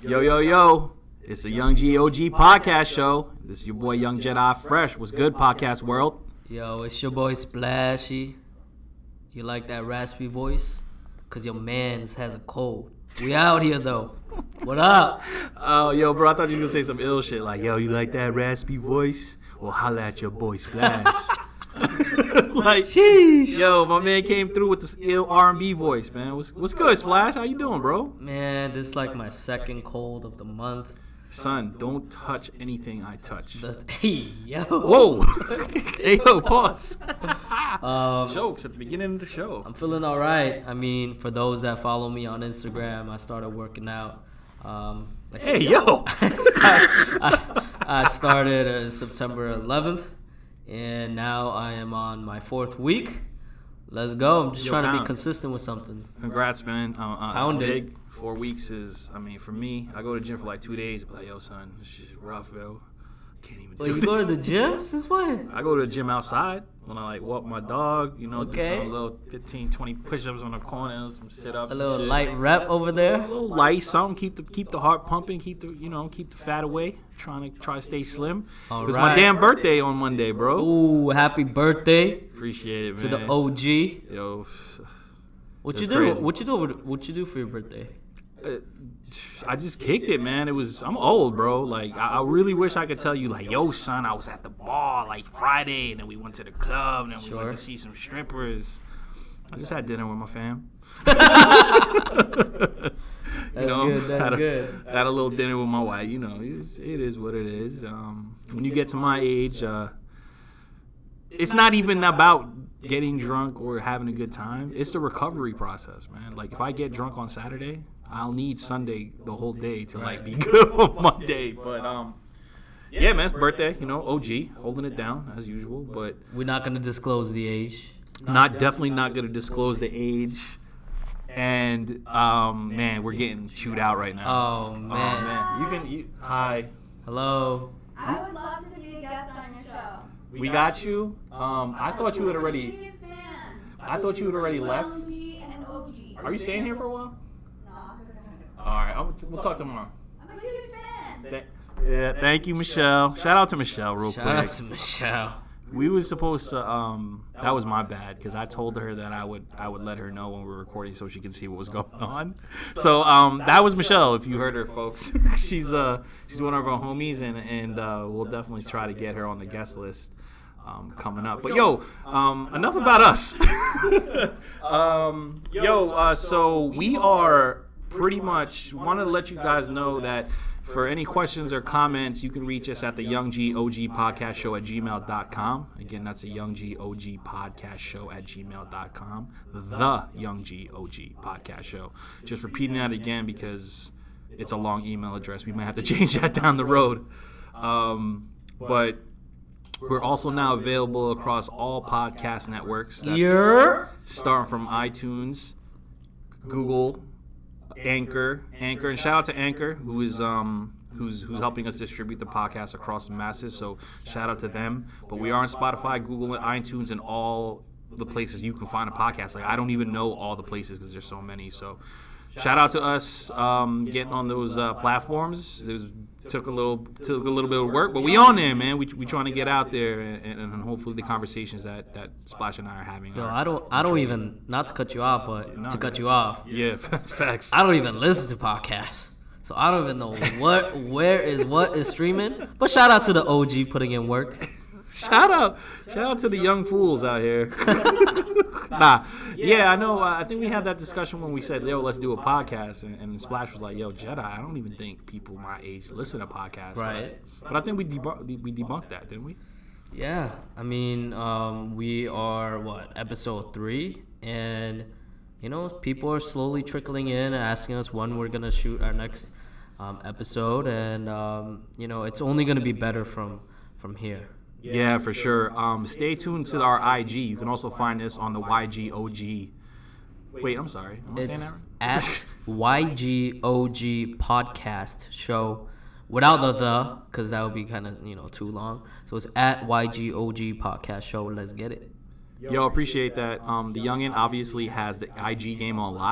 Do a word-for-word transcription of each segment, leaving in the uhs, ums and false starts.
Yo, yo, yo. It's the Young G O G podcast show. This is your boy Young Jedi Fresh. What's good, podcast world? Yo, it's your boy Splashy. You like that raspy voice? Cause your mans has a cold. We out here though. What up? Oh, yo, bro, I thought you were gonna say some ill shit like, yo, you like that raspy voice? Well, holla at your boy Splash. Like, sheesh. Yo, my man came through with this ill R and B voice, man. What's, what's good, Splash? How you doing, bro? Man, this is like my second cold of the month. Son, don't touch anything I touch. The, hey, yo. Whoa. Hey, yo, pause. Um, Jokes at the beginning of the show. I'm feeling all right. I mean, for those that follow me on Instagram, I started working out. Um, I hey, yo. I, start, I, I started uh, September eleventh, and now I am on my fourth week. Let's go. I'm just Yo, trying pound. to be consistent with something. Congrats, man. Uh, uh, Pound it's it. big. Four weeks is, I mean, for me, I go to the gym for like two days. But like, yo, son, this shit is rough, yo. Can't even But do you this. go to the gym since when? I go to the gym outside when I like walk my dog, you know, Okay. do some little fifteen, twenty push-ups on the corner, some sit-ups. A and little shit. light rep over there. A little light, something keep the keep the heart pumping, keep the you know keep the fat away. Trying to try to stay slim. All It's right. my damn birthday on Monday, bro. Ooh, happy birthday Appreciate it, to man. the O G. Yo, What That's you do? crazy. What you do? over- What you do for your birthday? uh, I just kicked it, man. It was I'm old, bro. Like I, I really wish I could tell you, like, yo, son, I was at the bar like Friday, and then we went to the club, and then we Sure. went to see some strippers. I just had dinner with my fam. That's good, that's had a, good. Had a little dinner with my wife. You know, it, it is what it is. Um, when you get to my age, uh, it's not even about getting drunk or having a good time. It's the recovery process, man. Like, if I get drunk on Saturday, I'll need Sunday the whole day to, like, be good on Monday. But, um, yeah, man, it's birthday. You know, O G, holding it down, as usual. But We're not gonna disclose the age. not definitely not going to disclose the age. And, um, man, we're getting chewed out right now. Oh Oh, man. man. You can, you, hi. Hello. I would love to be a guest on your show. We got you. Um, I thought you had already, Biggest fan. I thought you had already left. L G and O G. Are you staying here for a while? No, I'm gonna- All right, I'll, we'll talk tomorrow. I'm a huge fan. Th- yeah, thank you, Michelle. Shout out to Michelle, real Shout quick. out to Michelle. We was supposed to. Um, that was my bad because I told her that I would. I would let her know when we were recording so she could see what was going on. So um, that was Michelle. If you heard her, folks, she's uh she's one of our homies, and and uh, we'll definitely try to get her on the guest list. Um, coming up, but yo, um, enough about us. um, yo, uh, so we are pretty much want to let you guys know that for any questions or comments, you can reach us at the Young G O G Podcast Show at gmail dot com. Again, that's the Young G O G Podcast Show at gmail dot com. The Young G O G Podcast Show. Just repeating that again because it's a long email address. We might have to change that down the road. Um, but we're also now available across all podcast networks. That's Yeah. starting from iTunes, Google, Anchor, Anchor, and shout out to Anchor, who is um who's who's helping us distribute the podcast across the masses. So shout out to them. But we are on Spotify, Google, and iTunes, and all the places you can find a podcast. Like I don't even know all the places because there's so many. So shout out to us um, getting on those uh, platforms. It was, took a little took a little bit of work, but we on there, man. We we trying to get out there, and, and hopefully the conversations that, that Splash and I are having. Yo, are, I don't. I don't even. Not to cut you off, but to cut you off. Yeah, facts. I don't even listen to podcasts, so I don't even know what, where is what is streaming. But shout out to the O G putting in work. Shout out, shout out to the young fools out here. Nah, yeah, I know. Uh, I think we had that discussion when we said, "Yo, let's do a podcast," and, and Splash was like, "Yo, Jedi, I don't even think people my age listen to podcasts." Right. But, but I think we debunk we debunked that, didn't we? Yeah, I mean, um, we are what episode three, and you know, people are slowly trickling in, asking us when we're gonna shoot our next um, episode, and um, you know, it's only gonna be better from from here. Yeah, for sure. Um, stay tuned to our I G. You can also find us on the Y G O G. Wait, I'm sorry. Am I saying that It's right? at Y G O G Podcast Show, without the the, because that would be kind of you know too long. So it's at Y G O G Podcast Show. Let's get it. Yo, appreciate that. Um, the youngin obviously has the I G game on lock.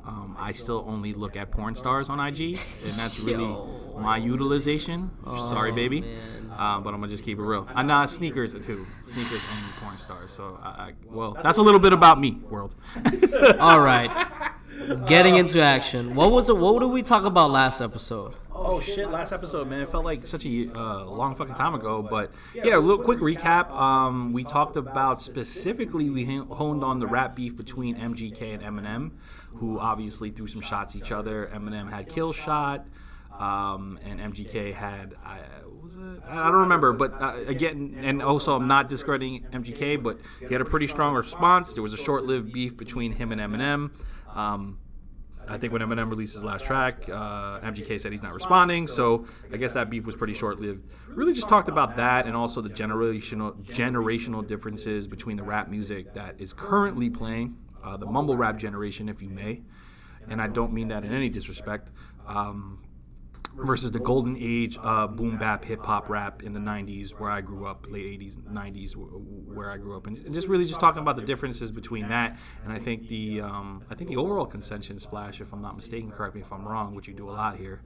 Um, I still only look at porn stars on I G, and that's really my utilization. Sorry, baby. Uh, but I'm gonna just keep it real. Uh, nah, sneakers too. Sneakers and porn stars. So, I, I, well, that's a little bit about me, world. All right. Getting into action. What was it? What did we talk about last episode? Oh shit! Last episode, man, it felt like such a uh, long fucking time ago. But yeah, a little quick recap. Um, we talked about specifically we honed on the rap beef between M G K and Eminem, who obviously threw some shots at each other. Eminem had Kill Shot, um, and M G K had I what was it? I don't remember. But uh, again, and also I'm not discrediting M G K, but he had a pretty strong response. There was a short-lived beef between him and Eminem. Um, I think when Eminem released his last track, uh, M G K said he's not responding, so I guess that beef was pretty short-lived. Really just talked about that and also the generational generational differences between the rap music that is currently playing, uh, the mumble rap generation, if you may, and I don't mean that in any disrespect, um, versus the golden age of boom bap hip hop rap in the nineties where I grew up, late eighties, nineties where I grew up, and just really just talking about the differences between that. And I think the um, I think the overall consensus splash, if I'm not mistaken, correct me if I'm wrong, which you do a lot here,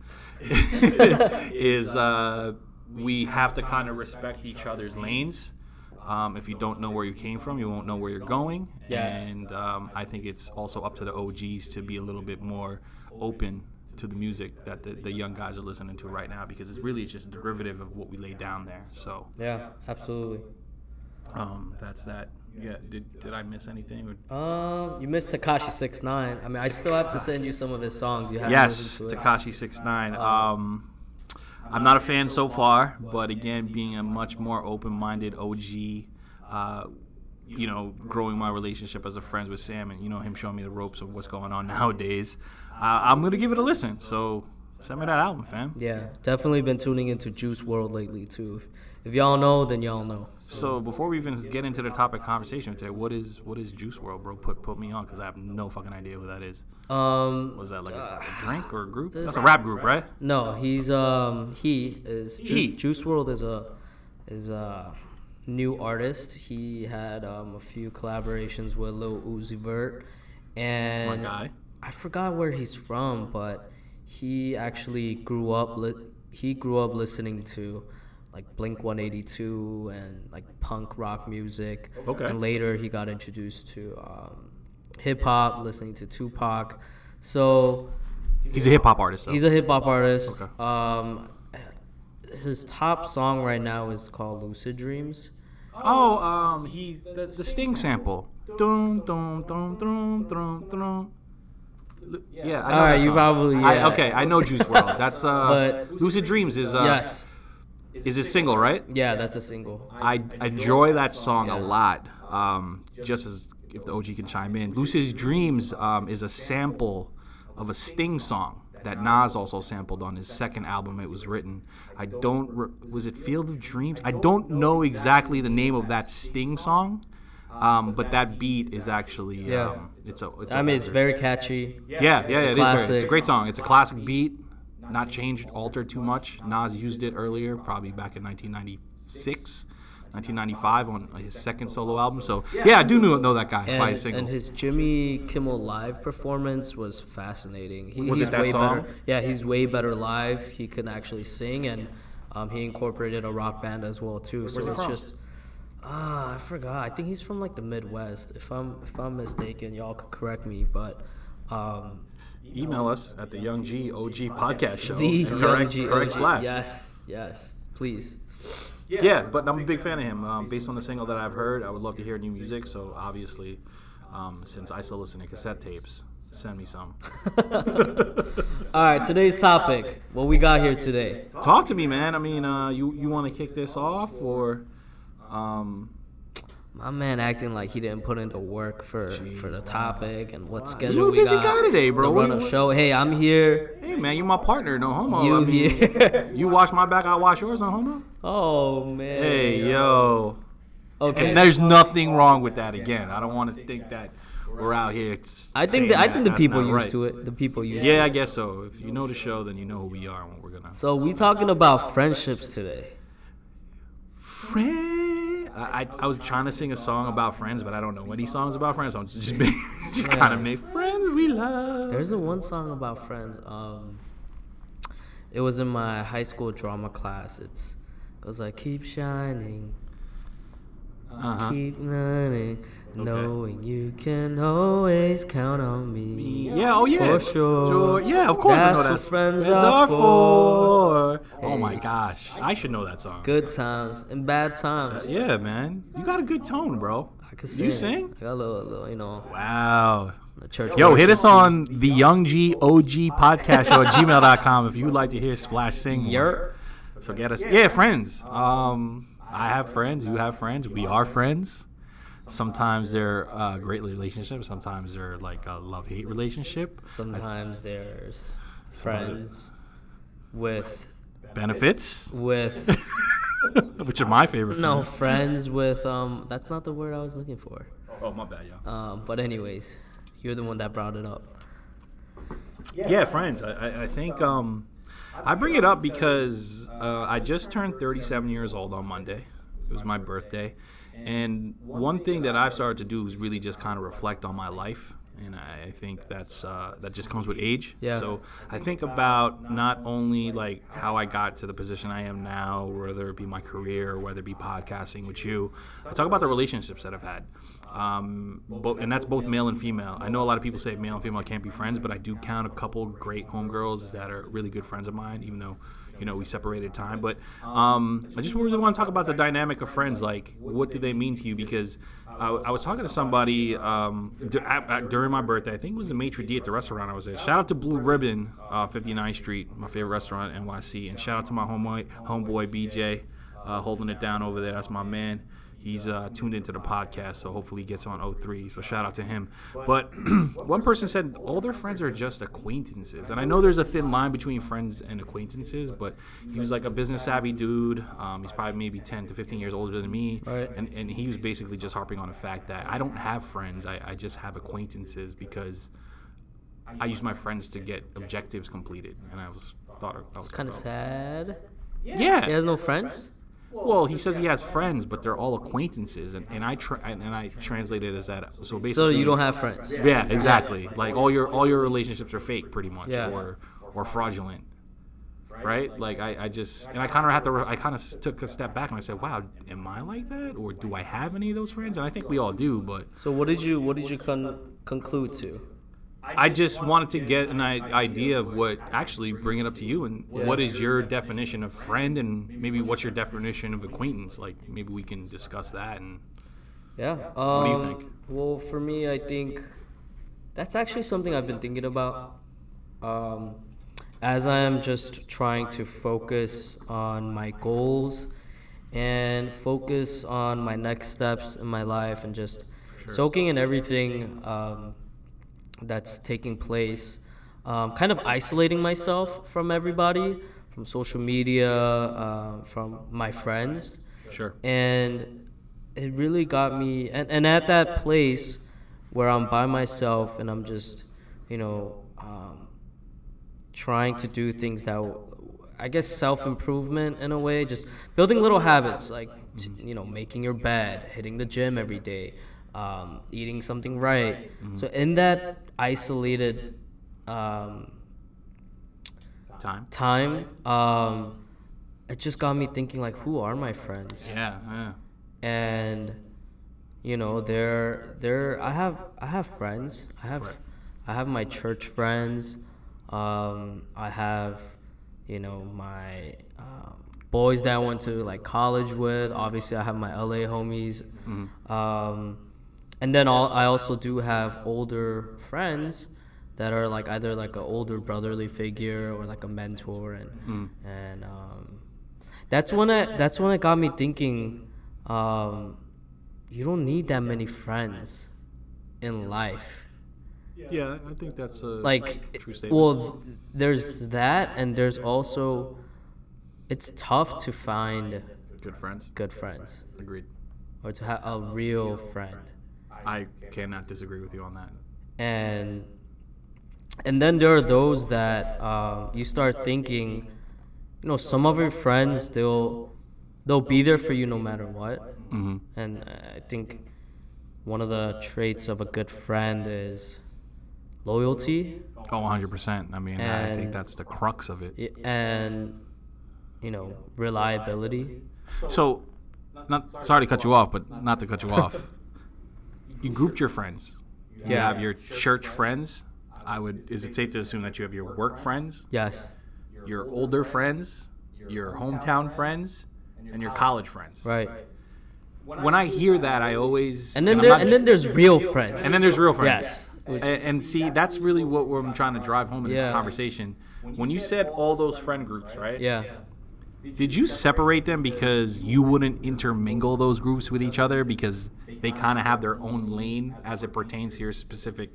is uh, we have to kind of respect each other's lanes. Um, if you don't know where you came from, you won't know where you're going. Yes. And um, I think it's also up to the O Gs to be a little bit more open to the music that the, the young guys are listening to right now, because it's really just a derivative of what we laid down there. So yeah, absolutely. Um, that's that. Yeah. Did did I miss anything? Or? Um, you missed Tekashi six nine. I mean, I still have to send you some of his songs. You haven't Yes, listened to it. Tekashi six nine. Um, I'm not a fan so far, but again, being a much more open-minded O G, uh, you know, growing my relationship as a friend with Sam, and you know him showing me the ropes of what's going on nowadays. Uh, I'm gonna give it a listen. So send me that album, fam. Yeah, definitely been tuning into Juice world lately too. If, if y'all know, then y'all know. So before we even get into the topic conversation today, what is what is Juice world, bro? Put put me on, because I have no fucking idea what that is. Um, Was that like a, uh, a drink or a group? this- That's a rap group, right? no, he's um he is He. Juice, Juice world is a is a new artist. He had um a few collaborations with Lil Uzi Vert, and My guy. I forgot where he's from, but he actually grew up li- he grew up listening to like Blink one eighty-two and like punk rock music. Okay. And later he got introduced to um, hip hop, listening to Tupac. So He's a hip hop artist. Though. he's a hip hop artist. Okay. Um, his top song right now is called Lucid Dreams. Oh, um, he's the, the Sting sample. Dun, dun, dun, dun, dun, dun. Yeah, I know All right, that you song. probably- I, yeah. okay, I know Juice world. That's uh, But- Lucid Dreams is uh, Yes. is his single, right? Yeah, that's a single. I enjoy that song a lot. Um, just as if the O G can chime in, Lucid Dreams um, is a sample of a Sting song that Nas also sampled on his second album. It was written. I don't. Re- was it Field of Dreams? I don't know exactly the name of that Sting song, um, but that beat is actually. Yeah. Um, it's a. It's I a mean, it's very catchy. yeah, yeah, a yeah, it is very, classic. it's a great song. It's a classic beat, not changed, altered too much. Nas used it earlier, probably back in nineteen ninety-six, nineteen ninety-five on his second solo album. So yeah, I do know, know that guy by his And, single. and his Jimmy Kimmel live performance was fascinating. He, Was it he's that way song? better. Yeah, he's way better live. He can actually sing, and um, he incorporated a rock band as well too. So Where's he it's from? just ah, I forgot. I think he's from like the Midwest. If I'm if I'm mistaken, y'all could correct me. But um, Email us at the Young G O G podcast show. the and Young correct, G- correct splash. Yes, yes, please. Yeah, but I'm a big fan of him. Um, based on the single that I've heard, I would love to hear new music. So obviously, um, since I still listen to cassette tapes, send me some. All right, today's topic. What we got here today? Talk to me, man. I mean, uh, you you want to kick this off, or um, My man acting like he didn't put into work for, for the topic and what you schedule a we busy got. guy today, bro. The What run do of you- show. Hey, I'm here. hey, man, you my partner, no homo. You I mean, here. You watch my back, I watch yours, no homo. Oh man. Hey, yo. Okay. And there's nothing wrong with that. Again, I don't want to think that we're out here. I think saying the, I that. think the That's people not used right. to it. The people used. Yeah, to I it. guess so. If you know the show, then you know who we are and what we're gonna. So we talking about friendships today. Friend, I, I I was trying to sing a song about friends, but I don't know any songs about friends. So I'm just, just kind of make friends, we love. There's the one song about friends. Um, it was in my high school drama class. It's it was like keep shining, Uh-huh. keep learning, knowing you can always count on me. Yeah, oh yeah. For sure. Yeah, of course That's I know what that. friends Friends are are for. Oh Hey. my gosh. I should know that song. Good times and bad times. Yeah, man. You got a good tone, bro. I can sing. You sing? I got a little, little you know, Wow. the church. Yo, hit worship us on the Young G O G podcast show at gmail dot com if you would like to hear Splash sing. more. Yer. So get us. Yeah, friends. Um, I have friends. You have friends. We are friends. Sometimes they're uh, great relationships. Sometimes they're like a love-hate relationship. Sometimes there's friends with Benefits, with which are my favorite. no friends. friends with um. That's not the word I was looking for. Oh, my bad, yo. Um, but anyways, you're the one that brought it up. Yeah, friends. I, I, I think um, I bring it up because uh, I just turned thirty-seven years old on Monday. It was my birthday. And one thing that I've started to do is really just kind of reflect on my life. And I think that's uh, that just comes with age. Yeah. So I think about not only like how I got to the position I am now, whether it be my career or whether it be podcasting with you. I talk about the relationships that I've had. Um, bo- and that's both male and female. I know a lot of people say male and female can't be friends, but I do count a couple great homegirls that are really good friends of mine, even though, you know, we separated time. But um, I just really want to talk about the dynamic of friends. Like, what do they mean to you? Because I, I was talking to somebody um, d- at, at, during my birthday. I think it was the maitre d' at the restaurant I was at. Shout out to Blue Ribbon, uh, fifty-ninth Street, my favorite restaurant in N Y C. And shout out to my homeboy, homeboy B J, uh, holding it down over there. That's my man. He's uh, tuned into the podcast, so hopefully he gets on oh three. So shout out to him. But one person said all their friends are just acquaintances. And I know there's a thin line between friends and acquaintances, but he was like a business-savvy dude. Um, he's probably maybe ten to fifteen years older than me. Right. And, and he was basically just harping on the fact that I don't have friends. I, I just have acquaintances because I use my friends to get objectives completed. And I was thought I was It's kind of sad. Yeah. He has no friends. Well, he says he has friends, but they're all acquaintances, and, and I tra- and I translate it as that. So basically, So you don't have friends. Yeah, exactly. Like all your all your relationships are fake, pretty much, Yeah. or or fraudulent, right? Like I, I just and I kind of have to. Re- I kind of took a step back and I said, "Wow, am I like that, or do I have any of those friends?" And I think we all do, but So what did you what did you con- conclude to? I just wanted to get an I- idea of what actually bring it up to you and what is your definition of friend and maybe what's your definition of acquaintance. Like maybe we can discuss that. And Yeah. Um, do you think? Well, for me, I think that's actually something I've been thinking about. Um, as I am just trying to focus on my goals and focus on my next steps in my life and just soaking in everything um, that's taking place, um, kind of isolating myself from everybody, from social media, uh, from my friends. Sure. And it really got me, and, and at that place where I'm by myself and I'm just, you know, um, trying to do things that, I guess, self-improvement in a way, just building little habits, like, t- you know, making your bed, hitting the gym every day, um, eating something right. So in that isolated um, Time. time, um, it just got me thinking, like, who are my friends? Yeah, yeah. And you know, they're they're I have I have friends. I have I have my church friends. Um, I have, you know, my um, boys that I went to like college with. Obviously, I have my L A homies. Um, and then all, I also do have older friends that are like either like an older brotherly figure or like a mentor, and and um, that's when I that's when it got me thinking. Um, you don't need that many friends in life. Yeah, I think that's a Like, true statement. well, th- there's that, and there's also, it's tough to find Good friends. good friends Agreed. or to have a real friend. I cannot disagree with you on that. And and then there are those that um, you start thinking, you know, some of your friends, they'll they'll be there for you no matter what. Mm-hmm. And I think one of the traits of a good friend is loyalty, Oh, one hundred percent. I mean, I think And- that's the crux of it. i- and you know, reliability. So, not sorry to cut you off, but not to cut you off. You grouped your friends. You Yeah. have your church friends. I would. Is it safe to assume that you have your work friends, Yes. your older friends, your hometown friends, and your college friends? Right. When I hear that, I always And then I'm there, not- and then there's real friends. and then there's real friends. Yes. And, and see, that's really what we're- I'm trying to drive home in this Yeah. conversation. When you said all those friend groups, right? Yeah. Did you separate them because you wouldn't intermingle those groups with each other because they kind of have their own lane as it pertains to your specific,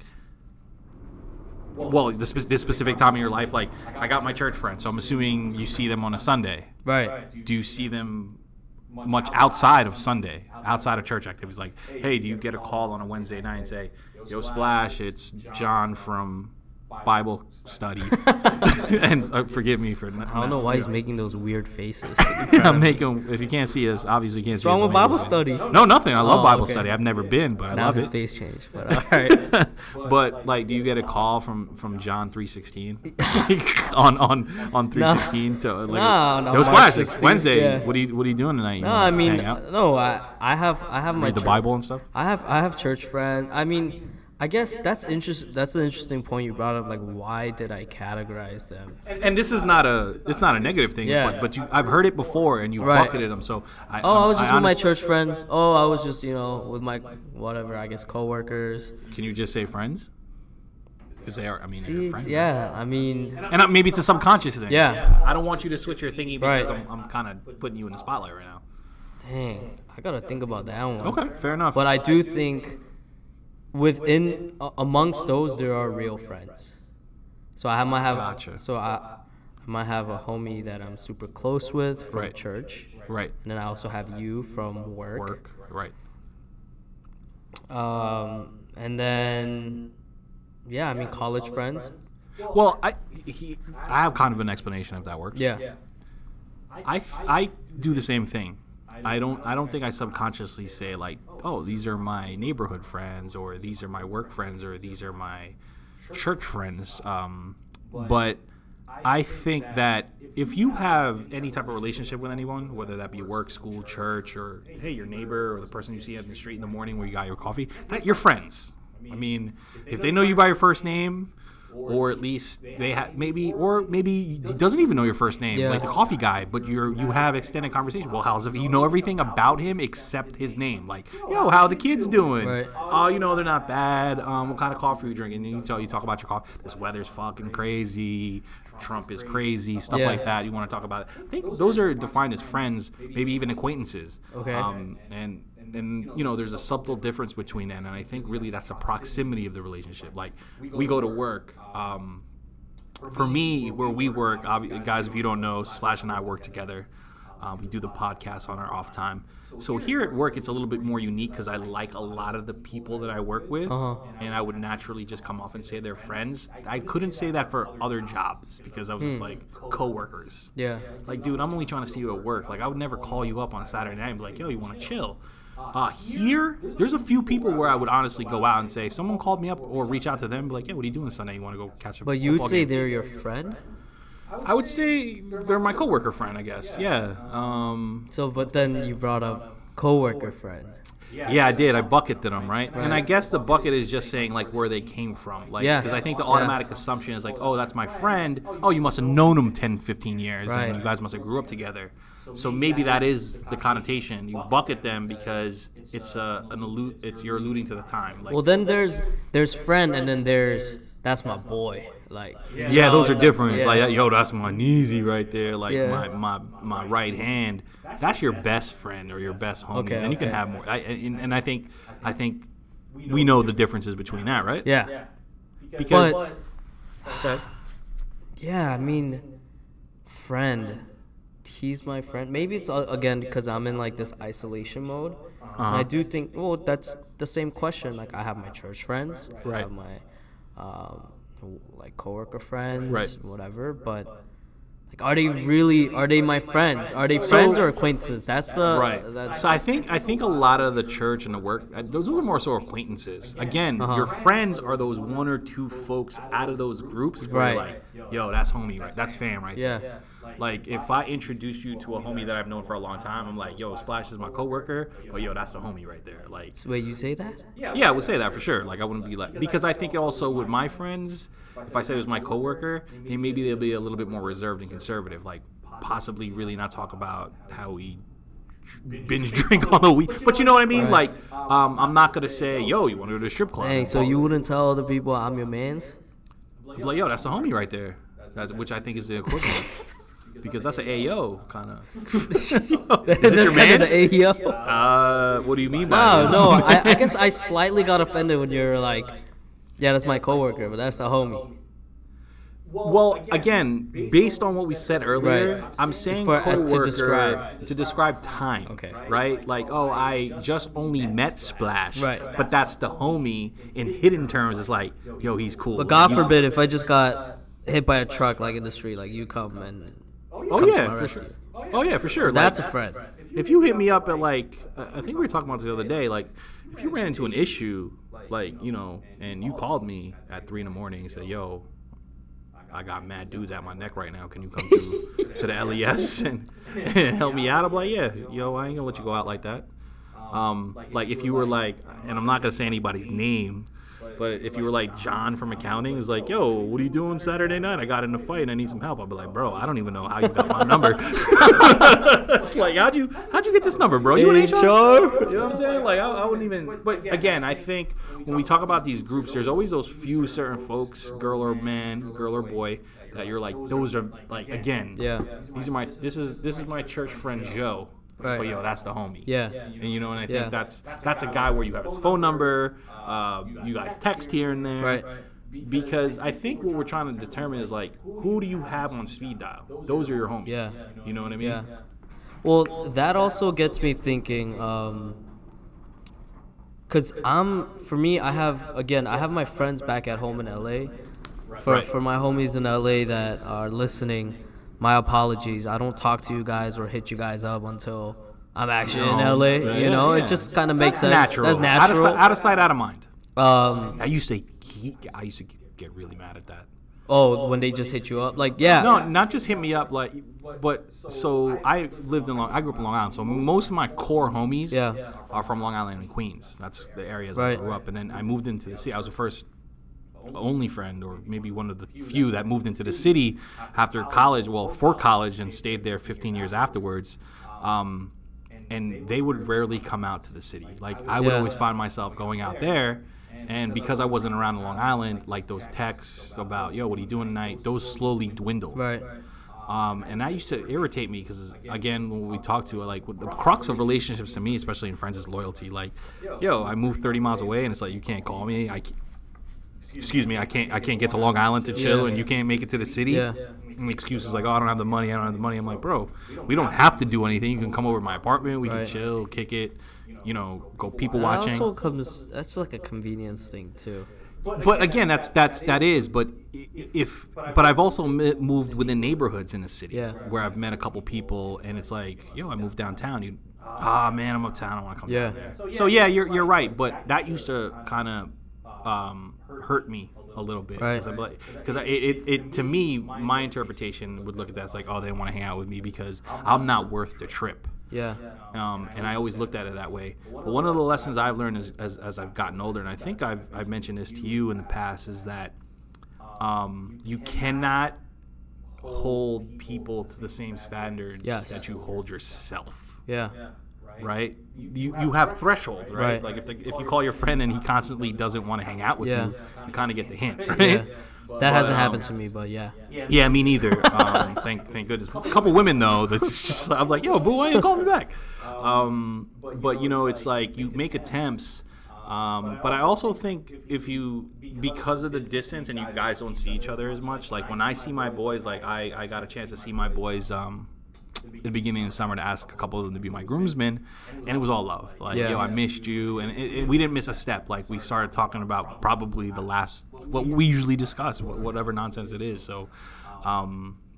well, this, this specific time in your life? Like, I got my church friends, so I'm assuming you see them on a Sunday. Right. Do you see them much outside of Sunday, outside of church activities? Like, hey, do you get a call on a Wednesday night and say, yo, Splash, it's John from Bible study. And uh, forgive me for not, I don't know why he's making those weird faces. I'm making. If you can't see us, obviously you can't What's see wrong us. with I'm Bible making- study? No, nothing. I love Oh, Bible okay. study. I've never been, but I Now love his it. face changed. But all right. But like, do you get a call from from John three sixteen on on on three sixteen to like, No, no, yo, March Splash, it's sixteenth, Wednesday. yeah. What are you What are you doing tonight? You No, wanna I mean, hang out? no. I I have I have my Read the church- Bible and stuff. I have I have church friends. I mean, I guess that's interest. That's an interesting point you brought up. Like, why did I categorize them? And this is not a it's not a negative thing, Yeah. but but you I've heard it before and you Right. bucketed them. So I, Oh, I was just with my honest- church friends. Oh, I was just you know with my whatever I guess coworkers. Can you just say friends? Because they are. I mean, they're See, your friends. yeah. I mean, And uh, maybe it's a subconscious thing. Yeah. I don't want you to switch your thinking because Right. I'm, I'm kind of putting you in the spotlight right now. dang, I gotta think about that one. Okay, fair enough. But I do think within uh, amongst those there are real friends. So I might have Gotcha. so I, I might have a homie that I'm super close with from Right. church, right. and then I also have you from work. Work. Right. Um, and then yeah, I mean college friends. Well, I he, I have kind of an explanation if that works. Yeah. I, I do the same thing. I don't I don't think I subconsciously say like, oh, these are my neighborhood friends, or these are my work friends, or these are my church friends. Um, but I think that if you have any type of relationship with anyone, whether that be work, school, church, or hey, your neighbor, or the person you see on the street in the morning where you got your coffee, that you're friends. I mean, if they know you by your first name, or at least they have maybe, or maybe he doesn't even know your first name, Yeah. like the coffee guy, but you're you have extended conversation. Well, how's it? You know everything about him except his name. Like, yo, how the kids doing? Right. Oh, you know they're not bad. Um, what kind of coffee are you drinking? And you tell you talk about your coffee. This weather's fucking crazy. Trump is crazy. Stuff Yeah. like that. You want to talk about it. I think those are defined as friends, maybe even acquaintances. Okay. Um, and and you know there's a subtle difference between that, and I think really that's the proximity of the relationship. Like we go to work. Um, for me, where we work, obvi- guys, if you don't know, Splash and I work together. Uh, we do the podcast on our off time. So here at work, it's a little bit more unique because I like a lot of the people that I work with, Uh-huh. and I would naturally just come off and say they're friends. I couldn't say that for other jobs because I was just like coworkers. Yeah. Like, dude, I'm only trying to see you at work. Like, I would never call you up on a Saturday night and be like, yo, you want to chill? Uh, here, there's a few people where I would honestly go out and say, if someone called me up or reach out to them, be like, yeah, what are you doing Sunday? You want to go catch a But you would football say game?" they're your friend. I would say they're my coworker friend, I guess. Yeah. Um, So, but then you brought up coworker friend. yeah, I did. I bucketed them, right? And I guess the bucket is just saying, like, where they came from. Like, Yeah. because I think the Yeah. automatic assumption is, like, oh, that's my friend. Oh, you must have known him ten, fifteen years. Right. And you guys must have grew up together. So maybe that is the connotation. You bucket them because it's uh, an allu- it's you're alluding to the time. Like, Well, then there's there's friend, and then there's that's my boy. Like yeah, those are different. It's Yeah. like, yo, that's my kneesy right there. Like Yeah. my, my my right hand. That's your best friend or your best homies, Okay, and you can okay. have more. I, and, and I think I think we know the differences between that, right? Yeah. Because But okay. yeah, I mean, friend. He's my friend. Maybe it's uh, again because I'm in like this isolation mode. And I do think, well, that's the same question. Like I have my church friends, I Right. have my um, like coworker friends, Right. whatever. But Like, are they really? Are they my friends? Are they So- friends or acquaintances? That's the Right. That's, So I think I think a lot of the church and the work, uh, those are more so acquaintances. Again, Uh-huh. your friends are those one or two folks out of those groups where you're Right. like, yo, that's homie, right? That's fam, right? yeah. there. Like if I introduce you to a homie that I've known for a long time, I'm like, yo, Splash is my coworker, but yo, that's the homie right there. Like, Wait, you say that? yeah, I would say that for sure. Like I wouldn't be like, because I think also with my friends, if I said it was my coworker, then maybe they'll be a little bit more reserved and conservative. Like possibly really not talk about how we binge drink on the week. But you know what I mean? Right. Like um, I'm not gonna say, yo, you want to go to the strip club? Hey, so you wouldn't tell other people I'm your man's? I'd be like, yo, that's the homie right there. That's, which I think is the equivalent. Because that's an Ayo kind of. Is this That's your kind of man's? the A E O. Uh, what do you mean by No, this? no. I, I guess I slightly got offended when you're like, yeah, that's my coworker, but that's the homie. Well, again, based on what we said earlier, Right. I'm saying For- as to coworker describe. to describe time. Okay. Right? Like, oh, I just only met Splash. Right. But that's the homie. In hidden terms, it's like, yo, he's cool. But God You- forbid if I just got hit by a truck like in the street, like you come and Oh come to yeah, my for rescue. sure. Oh yeah, for sure. That's a Like, friend. if you hit me up at like, uh, I think we were talking about this the other day. Like, if you ran into an issue, like you know, and you called me at three in the morning and said, "Yo, I got mad dudes at my neck right now. Can you come to, to the L E S and, and help me out?" I'm like, "Yeah, yo, I ain't gonna let you go out like that." Um, like if you were like, and I'm not gonna say anybody's name, but if you were like John from accounting, it was like, "Yo, what are you doing Saturday night? I got in a fight and I need some help." I'd be like, "Bro, I don't even know how you got my number." Like, how'd you how'd you get this number, bro? You in H R? H R? You know what I'm saying? Like, I, I wouldn't even. But again, I think when we talk about these groups, there's always those few certain folks, girl or man, girl or boy, that you're like, those are like, again, Yeah. these are my. This is this is my church friend Joe. Right. But yo, that's the homie. Yeah. And you know, and I think Yeah. that's that's a guy where you have his phone number, uh, you guys text here and there. Right. Because I think what we're trying to determine is like, who do you have on speed dial? Those are your homies. Yeah. You know what I mean? Yeah. Well, that also gets me thinking. Um, Cause I'm, for me, I have again, I have my friends back at home in L A. For Right. for my homies in L A that are listening, my apologies. I don't talk to you guys or hit you guys up until I'm actually in No. L A. Yeah, You know, yeah. it just kind of makes That's sense. natural. That's Out of, natural. si- out of sight, out of mind. Um, I used to, I used to get really mad at that. oh, when they just hit you up, like yeah. No, not just hit me up, like, but so I lived in Long, I grew up in Long Island, so most of my core homies Yeah. are from Long Island and Queens. That's the areas Right. I grew up, and then I moved into the city. I was the first only friend, or maybe one of the few that moved into the city after college. Well, for college, and stayed there fifteen years afterwards. Um, and they would rarely come out to the city. Like I would Yeah. always find myself going out there. And because I wasn't around Long Island, like those texts about, yo, what are you doing tonight? Those slowly dwindled. Right. Um, and that used to irritate me because, again, when we talk to, like, the crux of relationships to me, especially in friends, is loyalty. Like, yo, I moved thirty miles away, and it's like, you can't call me. I can't, excuse me, I can't I can't get to Long Island to chill, Yeah. and you can't make it to the city. Yeah. And the excuse is like, oh, I don't have the money, I don't have the money. I'm like, bro, we don't have to do anything. You can come over to my apartment, we Right. can chill, kick it, you know, go people That watching. also comes. That's like a convenience thing too. But again, that's that's that is. But i- if but I've also m- moved within neighborhoods in the city Yeah. where I've met a couple people, and it's like, yo, I moved downtown. You, ah, man, I'm uptown. I want to come Yeah. down there. So yeah, you're you're right. But that used to kind of um, hurt me a little bit. Right. Because it, it, it to me, my interpretation would look at that as like, oh, they want to hang out with me because I'm not worth the trip. Yeah. Um, and I always looked at it that way. But one of the lessons I've learned as, as, as I've gotten older, and I think I've, I've mentioned this to you in the past, is that um, you cannot hold people to the same standards Yes. that you hold yourself. Yeah. Right? You you have thresholds, right? Right. Like if the, if you call your friend and he constantly doesn't want to hang out with Yeah. you, you kind of get the hint, right? Yeah. That hasn't um, happened to me, but yeah. Yeah, me neither. Um, thank thank goodness. A couple women though, that's just I'm like, yo, boo, why you calling me back? Um, but you know, it's like you make attempts. Um, but I also think if you, because of the distance and you guys don't see each other as much, like when I see my boys, like I, I got a chance to see my boys um, at the beginning of the summer to ask a couple of them to be my groomsmen, and it was all love. Like, Yeah. yo, I missed you, and it, it, we didn't miss a step. Like we started talking about probably the last, what we usually discuss, wh- whatever nonsense it is. So, um,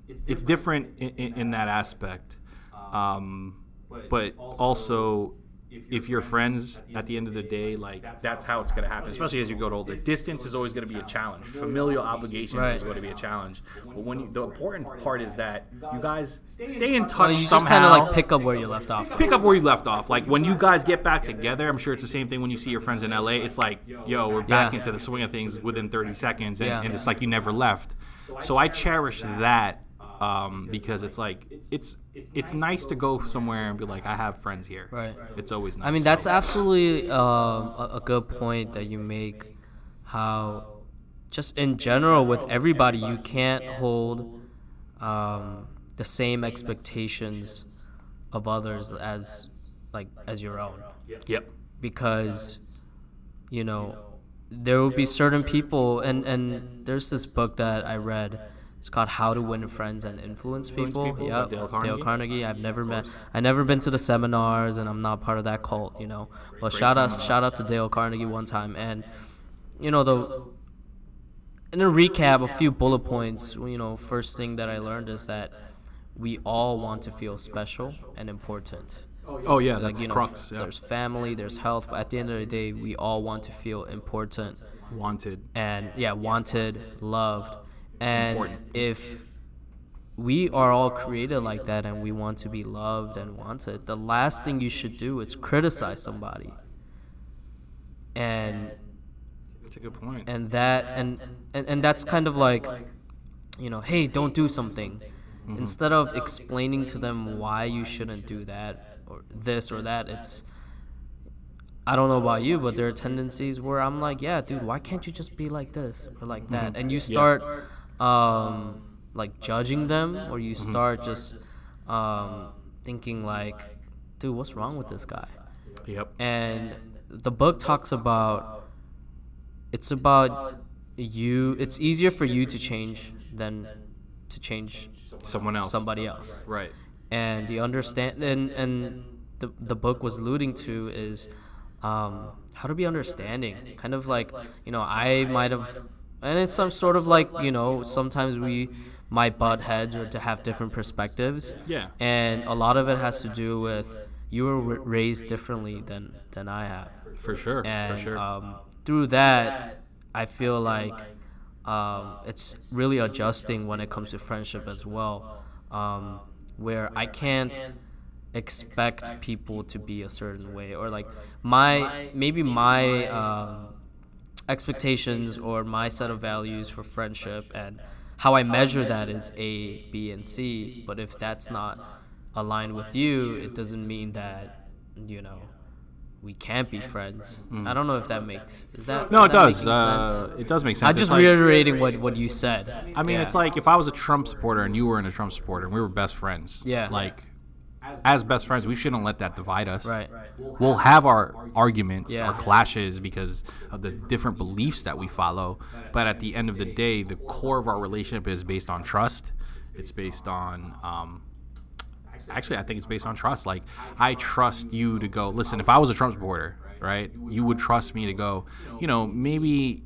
it's different in, in, in that aspect. Um, but also, if you're friends at the end of the day, like that's how it's going to happen, especially as you go older. Distance is always going to be a challenge. Familial obligations Right. is going to be a challenge. But when you, the important part is that you guys stay in touch Well, you just somehow. kind of like pick up where you left off. Pick up where you left off. Like when you guys get back together, I'm sure it's the same thing when you see your friends in L A. It's like, yo, we're back Yeah. into the swing of things within thirty seconds, and, Yeah. and it's like you never left. So I cherish that um, because it's like it's it's nice to go somewhere and be like, I have friends here. Right. It's always nice. I mean, that's absolutely um, a, a good point that you make. How, just in general, with everybody, you can't hold um, the same expectations of others as like as your own, Yep. because you know there will be certain people, and and there's this book that I read. It's called How to Win Friends and Influence People. People by Yep, Dale Dale Carnegie. Carnegie. I've never met. I never been to the seminars, and I'm not part of that cult. You know, but shout out, shout out to Dale Carnegie one time, and you know the. In a recap, a few bullet points. You know, first thing that I learned is that we all want to feel special and important. Oh yeah, that's Like, you know, crux. Yeah. there's family, there's health, but at the end of the day, we all want to feel important Wanted. and yeah, wanted, loved. And Important. if we are all created like that and we want to be loved and wanted, the last thing you should do is criticize somebody. And That's a good point. and that and and, and that's kind of like, you know, hey, don't do something. Mm-hmm. Instead of explaining to them why you shouldn't do that or this or that, it's, I don't know about you, but there are tendencies where I'm like, yeah, dude, why can't you just be like this or like that? And you start um, like judging them, or you start just um, thinking like, dude, what's wrong with this guy? Yep. And the book talks about, it's about you, it's easier for you to change than to change Someone else. somebody else. Right. And the understand and, and the the book was alluding to is um, how to be understanding. Kind of like, you know, I might have, and it's some sort of like, you know, sometimes we might butt heads or to have different perspectives. Yeah. And a lot of it has to do with you were ra- raised differently than than I have. For sure. And for sure. um, through that, I feel like um, it's really adjusting when it comes to friendship as well, um, where I can't expect people to be a certain way, or like my maybe my um, expectations or my set of values for friendship and how I measure that is A, B, and C. But if that's not aligned with you, it doesn't mean that, you know, we can't be friends. I don't know if that makes is that no, is it that does. making sense? Uh, it does make sense. I'm It's just like- reiterating what, what you said. I mean, Yeah. it's like if I was a Trump supporter and you were a Trump supporter and we were best friends. Yeah. Like, as best friends, we shouldn't let that divide us. Right. We'll have our arguments, Yeah. our clashes because of the different beliefs that we follow. But at the end of the day, the core of our relationship is based on trust. It's based on, um, actually, I think it's based on trust. Like, I trust you to go, listen, if I was a Trump supporter, right, you would trust me to go, you know, maybe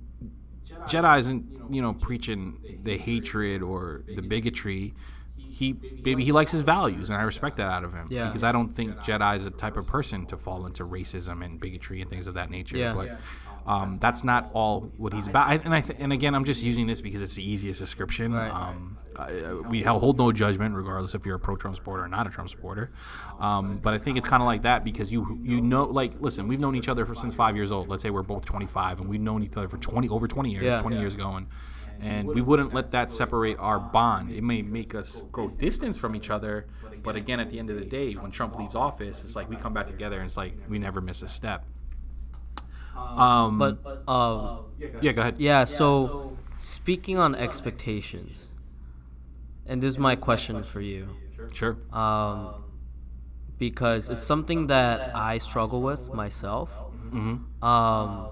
Jedi isn't, you know, preaching the hatred or the bigotry. He maybe he likes his values, and I respect that out of him. Yeah. Because I don't think Jedi is the type of person to fall into racism and bigotry and things of that nature. Yeah. But um, that's not all what he's about. I, and I th- and again, I'm just using this because it's the easiest description. Right. Um, I, we hold no judgment, regardless if you're a pro-Trump supporter or not a Trump supporter. Um, but I think it's kind of like that because you you know, like, listen, we've known each other for, since five years old. Let's say we're both twenty-five, and we've known each other for twenty over twenty years, Yeah. twenty years going. And we wouldn't let that separate our bond. It may make us grow distance from each other, but again, at the end of the day, when Trump leaves office, it's like we come back together, and it's like we never miss a step. Um, But um, yeah, go ahead. yeah, so speaking on expectations, and this is my question for you, Sure. um, because it's something that I struggle with myself. Mm-hmm. Um,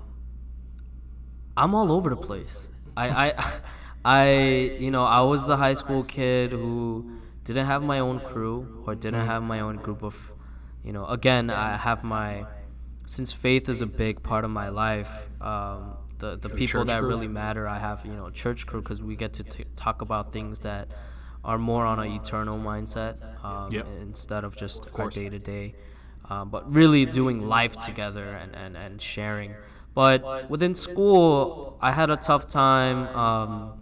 I'm all over the place. I, I, I, you know, I was a high school kid who didn't have my own crew or didn't have my own group of, you know, again, I have my, since faith is a big part of my life, um, the, the people church that crew? really matter, I have, you know, church crew because we get to t- talk about things that are more on an eternal mindset um, Yep. instead of just our course. day to day, but really doing life together and, and, and sharing. But within school, I had a tough time um,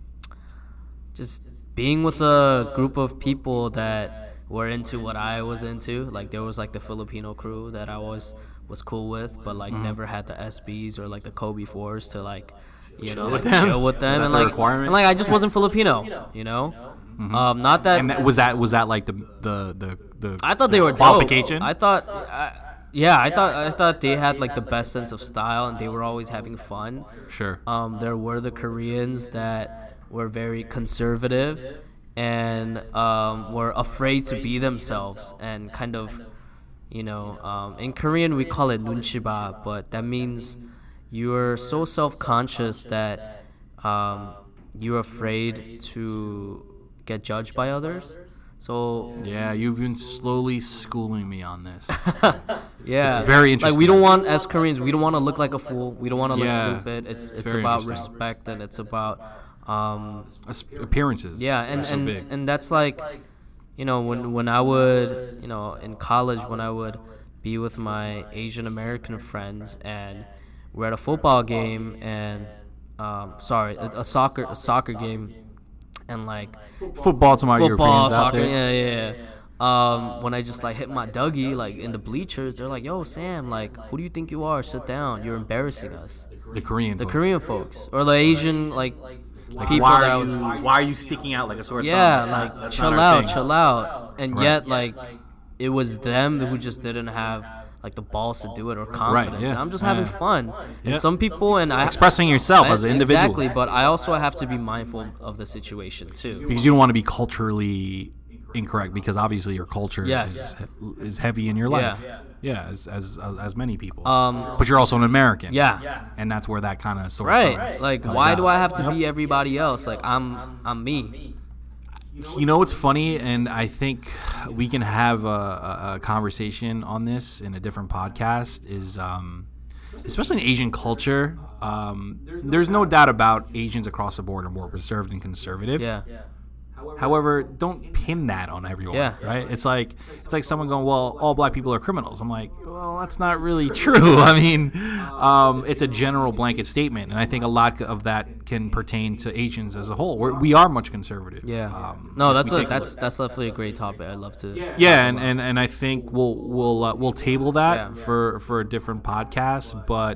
just being with a group of people that were into what I was into. Like there was like the Filipino crew that I was was cool with, but like Mm-hmm. never had the S Bs or like the Kobe fours to like, you know, with like, them? chill with them. Is that and the like, requirement? and like I just wasn't Filipino, you know. Um, not that, And that, was that was that like the the the, the I thought they were dope. qualification? I thought, I, yeah, I thought I thought they had like the best sense of style and they were always having fun. Sure. Um, there were the Koreans that were very conservative and um, were afraid to be themselves and kind of, you know, um, in Korean we call it nunchiba, but that means you're so self-conscious that um, you're afraid to get judged by others. So Yeah, you've been slowly schooling me on this. yeah, It's very Like we don't interesting. want, as Koreans, we don't want to look like a fool. We don't want to look Yeah, stupid. It's it's it's very about interesting. respect and it's about um, As- Appearances. yeah, are and so and, big. and that's like, you know, when when I would, you know, in college when I would be with my Asian American friends and we're at a football game and um, sorry, a, a soccer a soccer game and like football to my football, Europeans soccer, out there. yeah, yeah. yeah. Um, when I just like hit my Dougie like in the bleachers, they're like, "Yo, Sam, like, who do you think you are? Sit down. You're embarrassing us." The Korean. The folks. Korean folks or the Asian like, Like, people why that I are was. you why are you sticking out like a sore thumb? Yeah, That's like not, that's chill not our out, thing. chill out, and Right. yet like it was them who just didn't have like the balls to do it or confidence. yeah, And I'm just having yeah. fun. And Yeah. some people and I Expressing yourself as an individual. Exactly, but I also have to be mindful of the situation too. Because you don't want to be culturally incorrect, because obviously your culture Yes. is, is heavy in your life. Yeah. Yeah, as, as as many people. Um, but you're also an American. yeah. And that's where that kind of sort Right. Like, comes why out. do I have to be everybody else? Like, I'm I'm me. You know what's funny, and I think we can have a, a, a conversation on this in a different podcast, is um, especially in Asian culture, um, there's no doubt about Asians across the board are more reserved and conservative. Yeah. However, don't pin that on everyone, Yeah. right? It's like it's like someone going, "Well, all black people are criminals." I'm like, "Well, that's not really true." I mean, um, it's a general blanket statement, and I think a lot of that can pertain to Asians as a whole. We're, we are much conservative. Yeah. Um, no, if that's we a take that's look. that's definitely a great topic. I'd love to. Yeah, and, and, and I think we'll we'll uh, we'll table that Yeah. for for a different podcast. But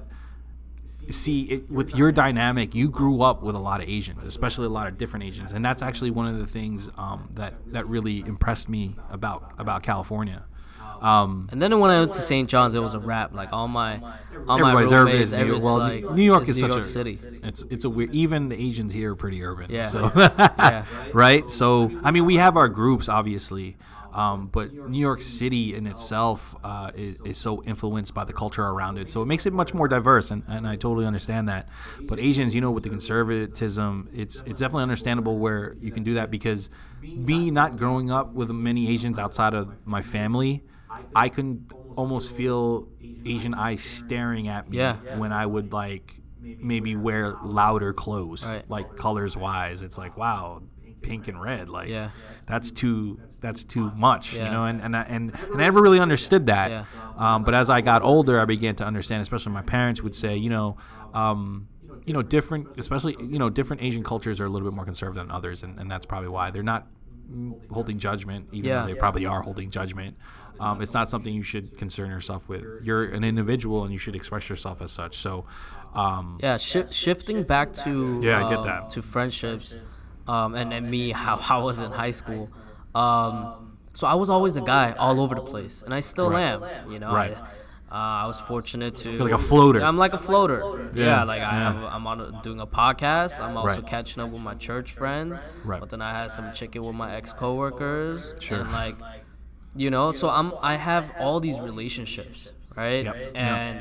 see, it, with your dynamic, you grew up with a lot of Asians, especially a lot of different Asians, and that's actually one of the things um, that that really impressed me about about California. Um, And then when I went to Saint John's, it was a wrap. Like all my all my everybody's urban. roommates, New York. everyone's Well, like New York it's is New such York a City. It's it's a weird. Even the Asians here are pretty urban. Yeah. So, Yeah. right. So I mean, we have our groups, obviously. Um, but New York City in itself uh, is, is so influenced by the culture around it. So it makes it much more diverse, and, and I totally understand that. But Asians, you know, with the conservatism, it's it's definitely understandable where you can do that, because me not growing up with many Asians outside of my family, I can almost feel Asian eyes staring at me Yeah. when I would like maybe wear louder clothes, Right. like colors wise. It's like, wow, pink and red, like Yeah. that's too that's too much, Yeah. you know. And and I, and and I never really understood that. Yeah. Um, but as I got older, I began to understand. Especially my parents would say, you know, um, you know, different, especially you know, different Asian cultures are a little bit more conservative than others, and, and that's probably why they're not mm, holding judgment, even Yeah. though they probably are holding judgment. Um, it's not something you should concern yourself with. You're an individual, and you should express yourself as such. So, um, Yeah, shi shifting back to Yeah, I get um, that. to friendships, um, and and me how, how I was in high school. Um, so I was always a guy all over the place, and I still Right. am. You know, Right. I, uh, I was fortunate to. You're like a floater. Yeah, I'm like a floater. Yeah, Yeah, like I yeah. have, I'm on a, doing a podcast. I'm also Right. catching up with my church friends. Right. But then I had some chicken with my ex coworkers. Sure. And like, you know, so I'm I have all these relationships, right? Yep, yep. And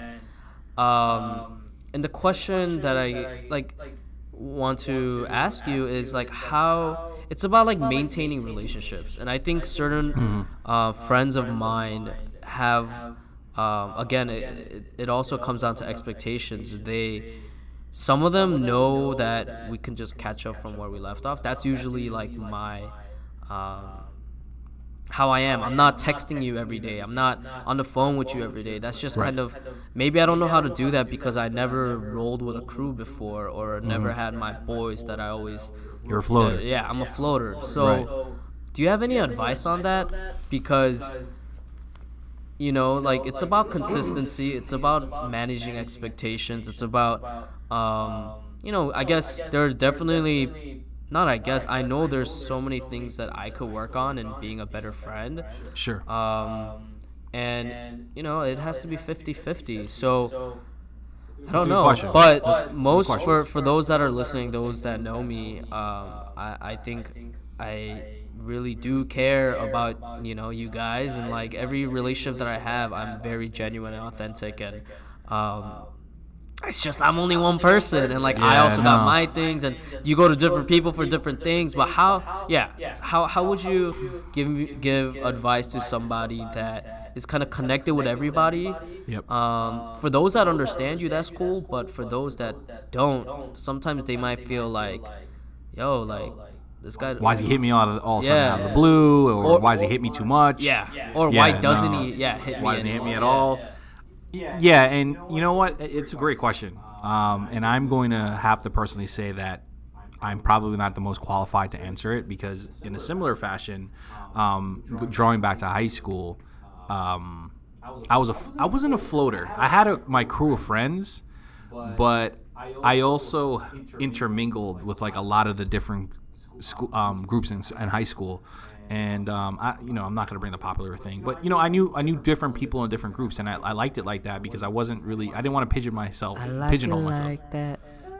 um, and the question that I like want to ask you is like how it's about like maintaining relationships, and I think certain Mm-hmm. uh, friends of mine have um, again it, it, it also comes down to expectations. They some of them know that we can just catch up from where we left off. That's usually like my um, how I am. I'm not texting you every day. I'm not on the phone with you every day. That's just kind of, maybe I don't know how to do that because I never rolled with a crew before or never had my boys that I always. You're a floater. Uh, yeah, I'm a floater. So, Right. do you have any advice on that? Because, you know, like it's about consistency. It's about managing expectations. It's about, um, you know, I guess there are definitely. Not I guess. I know there's so many things that I could work on in being a better friend. Sure. Um, and, you know, it has to be fifty-fifty. So, I don't good know. question. But most, question. for, for those that are listening, those that know me, um, I, I think I really do care about, you know, you guys. And, like, every relationship that I have, I'm very genuine and authentic. And, um, it's just I'm only one person, and like I Yeah, also got no. my things, and you go to different people for different things. But how, yeah, how how would you give me- give advice to somebody that is kind of connected with everybody? Yep. Um, for those that understand you, that's cool. But for those that don't, sometimes they might feel like, yo, like this guy. Why does he hit me out of all of a sudden Yeah. out of the blue, or, Or- why does he hit me too much? Yeah. Or Yeah, why doesn't no. he? Yeah, hit me. Why doesn't he hit me anymore? at all? Yeah, and you know what? It's a great question. Um, and I'm going to have to personally say that I'm probably not the most qualified to answer it because, in a similar fashion, um, drawing back to high school, um, I was a f- I wasn't a floater. I had a, my crew of friends, but I also intermingled with like a lot of the different school um, groups in, in high school. And um, I, you know, I'm not gonna bring the popular thing, but you know, I knew I knew different people in different groups, and I, I liked it like that because I wasn't really I didn't want to pigeon myself, pigeonhole myself. that.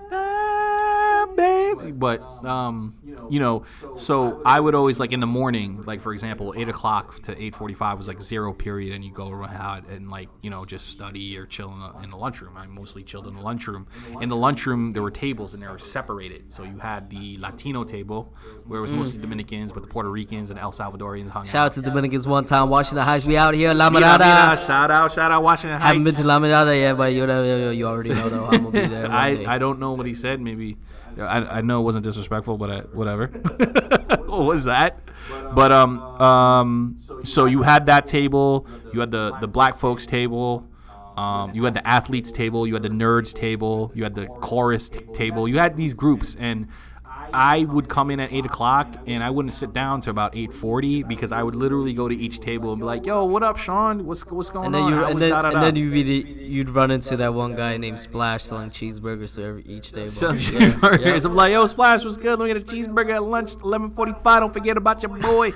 Ah, baby. But um, you know, so I would always like in the morning, like for example, eight o'clock to eight forty-five was like zero period, and you go around and like you know just study or chill in the, in the lunchroom. I mostly chilled in the lunchroom. In the lunchroom, there were tables and they were separated. So you had the Latino table where it was mostly Dominicans, but the Puerto Ricans and El Salvadorians hung Shout out out. to Dominicans one time, Washington Heights. We out here, La Mira, mira, Mirada. shout out, shout out, Washington Haven't been Heights. to La Mirada yet, but you know, you, you already know though. I'm gonna be there. one I, day. I don't know what he said. Maybe I, I know it wasn't disrespectful, but I, whatever. What was that? But um um so you had that table. You had the the black folks table. Um, you had the athletes table. You had the nerds table. You had the chorus t- table. You had these groups, and I would come in at eight o'clock, and I wouldn't sit down to about eight forty because I would literally go to each table and be like, "Yo, what up, Sean? What's what's going And then on? you How and was then, da, da, and da?" then you'd be the, you'd run into that one guy named Splash selling cheeseburgers to every, each table. Selling Yeah, cheeseburgers. yeah. I'm like, yo, Splash, what's good? Let me get a cheeseburger at lunch, eleven forty-five. Don't forget about your boy.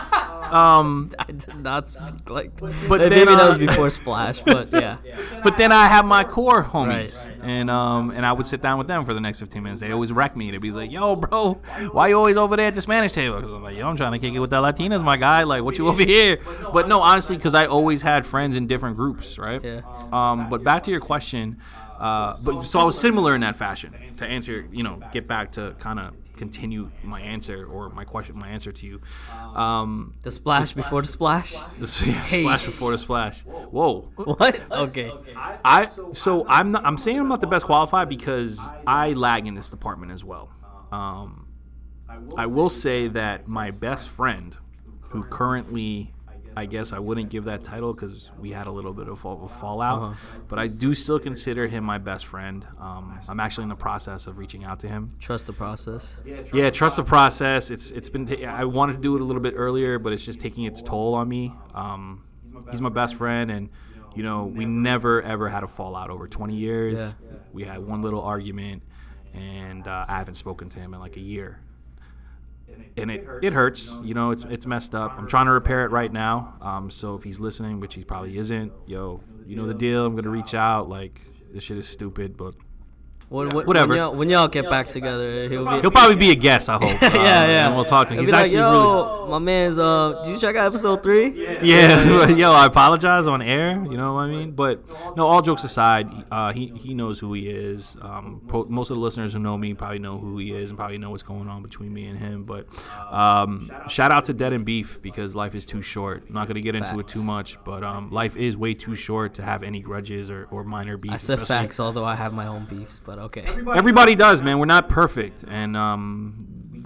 um, I did not speak like. But But then, maybe that uh, was before Splash, but yeah. but then I have my core homies, Right. and um, and I would sit down with them for the next fifteen minutes. They always wreck me. They'd be like, yo, bro, why you always over there at the Spanish table? 'Cause I'm like, yo, I'm trying to kick it with the Latinas, my guy. Like, what you over here? But no, honestly, because I always had friends in different groups, right? Yeah. Um, but back to your question, uh, but so I was similar in that fashion. To answer, you know, get back to kind of continue my answer or my question, my answer to you. Um, The Splash before the Splash. this, yeah, Hey. splash before the splash. Whoa. What? Okay. I so I'm not, I'm saying I'm not the best qualified because I lag in this department as well. Um, I will say that my best friend, who currently, I guess I wouldn't give that title because we had a little bit of a fallout, Uh-huh. but I do still consider him my best friend. Um, I'm actually in the process of reaching out to him. Trust the process. Yeah, trust the process. It's it's been. Ta- I wanted to do it a little bit earlier, but it's just taking its toll on me. Um, he's my best friend, and you know we never ever had a fallout over twenty years. Yeah. We had one little argument, and uh, I haven't spoken to him in like a year. And it, it hurts, you know, it's it's messed up. I'm trying to repair it right now. Um, so if he's listening, which he probably isn't, yo, you know the deal. I'm gonna reach out. Like this shit is stupid, but When, when, Whatever. When y'all, when y'all get back together, he'll be. he'll probably be a guest. I hope. yeah, Uh, yeah. And we'll talk to him. He'll He's be like, actually yo, really. my man's. Uh, did you check out episode three? Yeah, yo, I apologize on air. You know what I mean? But no, all jokes aside, uh, he he knows who he is. Um, pro- most of the listeners who know me probably know who he is and probably know what's going on between me and him. But um, shout out to Dead and Beef because life is too short. I'm not gonna get into it Facts. too much, but um, life is way too short to have any grudges or, or minor beef. I said especially- facts, although I have my own beefs, but okay. Everybody does, man. We're not perfect, and um,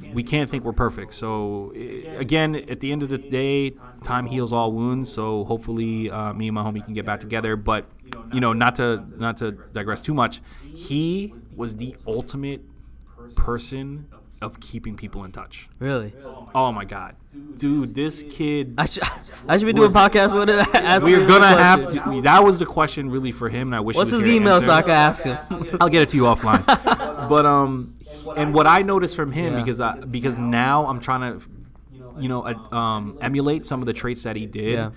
we can't think we're perfect. So i- again, at the end of the day, time heals all wounds. So hopefully, uh, me and my homie can get back together. But you know, not to not to digress too much, he was the ultimate person of keeping people in touch. Really? Oh my God, dude, this kid. I should I should be doing a podcast with it. Asking We're him gonna a have question. to. That was the question really for him, and I wish. What's he was his here to email answer. so I can ask him? I'll get it to you offline. But um, and what I noticed from him Yeah. because I, because now I'm trying to, you know, uh, um, emulate some of the traits that he did. Yeah.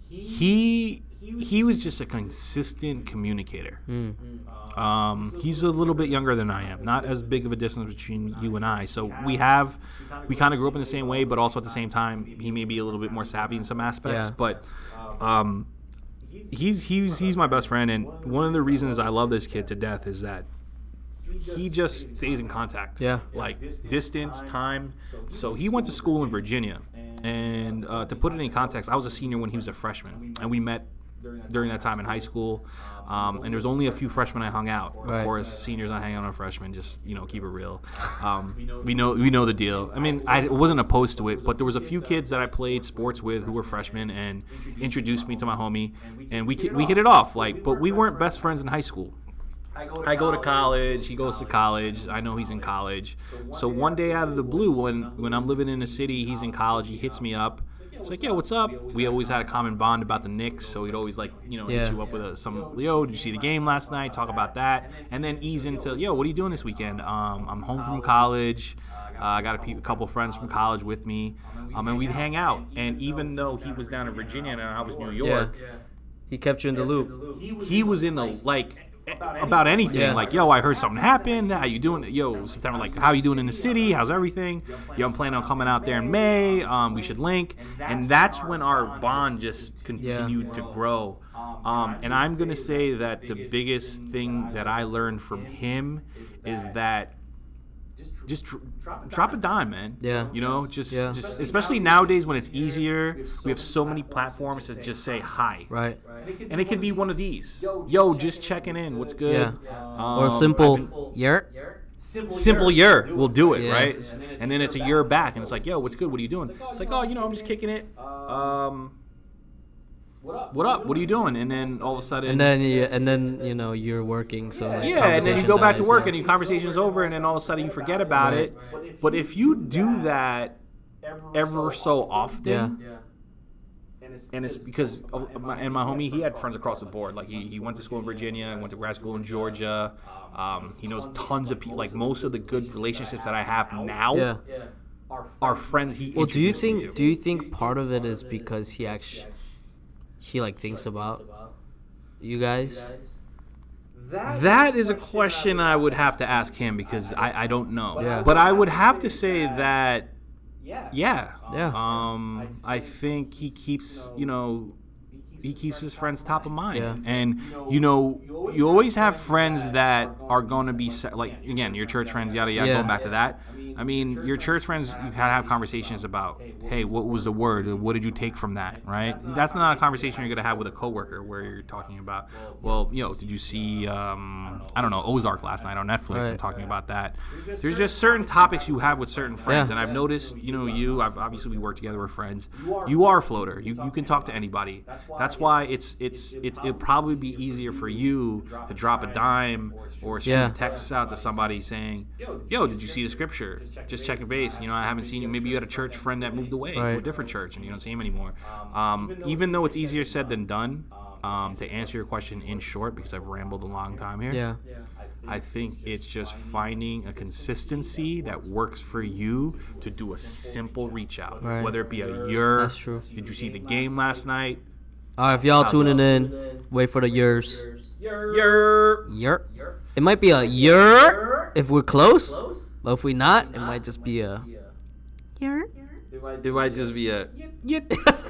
He he was just a consistent communicator. Mm. Um, he's a little bit younger than I am, not as big of a difference between you and I. So we have, we kind of grew up in the same way, but also at the same time, he may be a little bit more savvy in some aspects. Yeah. But um, he's he's he's my best friend, and one of the reasons I love this kid to death is that he just stays in contact. Yeah. Like distance, time. So he went to school in Virginia, and uh, to put it in context, I was a senior when he was a freshman, and we met during that time in high school. Um, and there's only a few freshmen I hung out. Of Right. course, seniors I hang out with freshmen. Just you know, keep it real. Um, we know we know the deal. I mean, I wasn't opposed to it, but there was a few kids that I played sports with who were freshmen and introduced me to my homie, and we we hit it off. Like, but we weren't best friends in high school. I go to college. He goes to college. I know he's in college. So one day out of the blue, when when I'm living in the city, he's in college. He hits me up. It's like, yo, what's up? We always had a common bond about the Knicks, so he'd always like, you know, Yeah. hit you up with a, some, yo, did you see the game last night? Talk about that, and then ease into, yo, what are you doing this weekend? Um, I'm home from college. Uh, I got a, pe- a couple friends from college with me, um, and we'd hang out. And even though he was down in Virginia and I was New York, He kept you in the loop. he was in the like about anything. Yeah. Like, yo, I heard something happened. How you doing? Yo, September. Like, how you doing in the city? How's everything? Yo, I'm planning on coming out there in May. Um, we should link. And that's when our bond just continued to grow. Um, and I'm gonna say that the biggest thing that I learned from him is that just dr- drop a dime, man. Yeah. You know, just, Yeah. just especially nowadays when it's easier. We have so many platforms to just say hi. Right. And it could be one of these. Yo, just checking in. What's good? Yeah. Um, Or I've simple. been- Yer. simple year will do it, Yeah. right? And then it's a year back, and it's like, yo, what's good? What are you doing? It's like, oh, you know, I'm just kicking it. Um, what up? What are you doing? And then all of a sudden, And then you, and then you know you're working, so like, yeah, and then you go back to conversation work, dies, and your conversation's over, and then all of a sudden you forget about Right. it. But if you do that ever so often, Yeah. and it's because of my, and my homie, he had friends across the board. Like he, he went to school in Virginia, went to grad school in Georgia. Um, he knows tons of people. Like most of the good relationships that I have now Yeah. are friends he Well, do you introduced me think to. do you think part of it is because he actually he like thinks about you guys? That is a question I would have to ask him because I, I don't know. Yeah. But I would have to say that, yeah. Yeah. Um, I think he keeps, you know, he keeps his friends top of mind. Yeah. And, you know, you always have friends that are going to be, se- like, again, your church friends, yada, yada, Yeah. going back to that. I mean, your church friends, you gotta have conversations about, hey, what was the word? What did you take from that, right? That's not a conversation you're gonna have with a coworker where you're talking about, well, you know, did you see, um, I don't know, Ozark last night on Netflix Right. and talking about that. There's just certain topics you have with certain friends, Yeah. and I've noticed, you know, you, I've obviously we work together, we're friends. You are a floater. You, you can talk to anybody. That's why it's it's it's it'll probably be easier for you to drop a dime or shoot Yeah. texts out to somebody saying, yo, did you see the scripture? Just checking base. You know, I haven't seen you. Maybe you had a church friend that moved away to a Right. different church and you don't see him anymore. Um, even though it's easier said than done, um, to answer your question in short, because I've rambled a long time here, Yeah. I think it's just finding a consistency that works for you to do a simple reach out. Right. Whether it be a year. That's true. Did you see the game last night? All right, if y'all tuning in, wait for the years. Year. Year. It might be a year if we're close, but if we're not, it might just be a year. It might just be a. Yeah,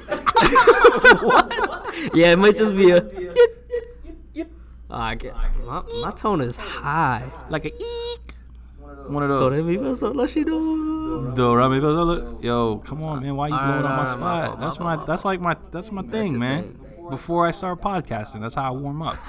it might just be a. Oh, I get, my, my tone is high. Like a eek. One of Do those. re mi fa sol la si do. Do, re, mi, fa, sol, la- Yo, come on, man. Why you All blowing right, up my all right, my spot? fault, That's my my. That's like my. That's my thing, the man. thing. Before I start podcasting, that's how I warm up.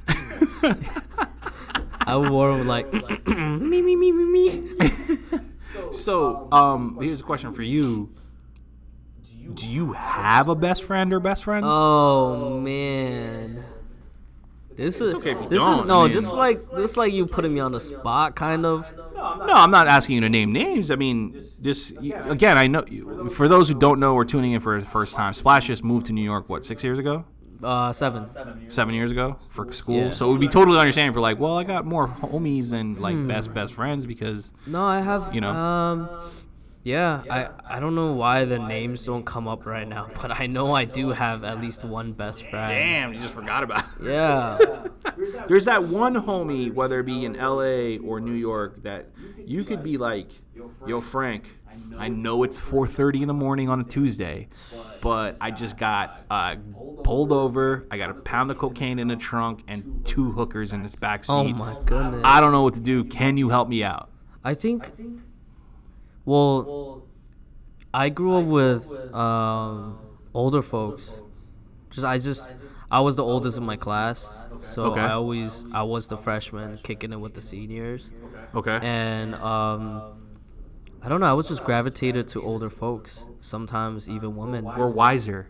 I wore like me me me me me. So, um, here's a question for you. Do you have a best friend or best friends? Oh man. This is okay if you this is don't, no, I mean- this is like this is like you putting me on the spot, kind of. No, I'm not asking you to name names. I mean, just you- again, I know. you- For those who don't know, we're tuning in for the first time. Splash just moved to New York. What, six years ago? Uh, seven. Seven years ago for school. Yeah. So it would be totally understanding for like, well, I got more homies and like Hmm. best best friends because No, I have. You know? Um, yeah, I I don't know why the names don't come up right now, but I know I do have at least one best friend. damn, you just forgot about it. Yeah. There's that one homie, whether it be in L A or New York, that you could be like, yo, Frank, I know it's four thirty in the morning on a Tuesday, but I just got uh, pulled over. I got a pound of cocaine in the trunk and two hookers in its back seat. Oh my goodness. I don't know what to do. Can you help me out? I think. Well, I grew up with um, older folks. Just I just I was the oldest in my class, so Okay. I always I was the freshman kicking it with the seniors, Okay. and um, I don't know. I was just gravitated to older folks. Sometimes even women. We're wiser.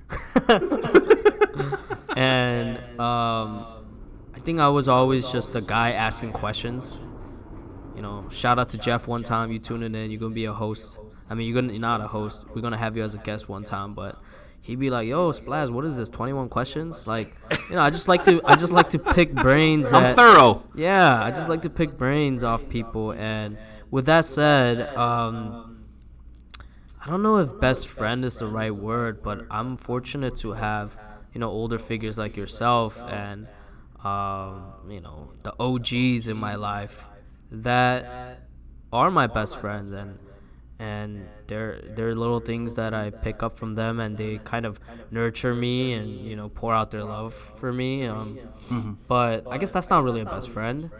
And um, I think I was always just the guy asking questions. You know, shout out to Jeff one time. You tuning in, you're gonna be a host. I mean, you're gonna you're not a host. We're gonna have you as a guest one time, but he'd be like, "Yo, Splaz, what is this? twenty-one questions?" Like, you know, I just like to I just like to pick brains. I'm at- thorough. Yeah, I just like to pick brains off people. And with that said, um, I don't know if best friend is the right word, but I'm fortunate to have, you know, older figures like yourself and, um, you know, the O Gs in my life that are my best friends. And and they're, they're little things that I pick up from them, and they kind of nurture me and, you know, pour out their love for me. Um, But I guess that's not really a best friend.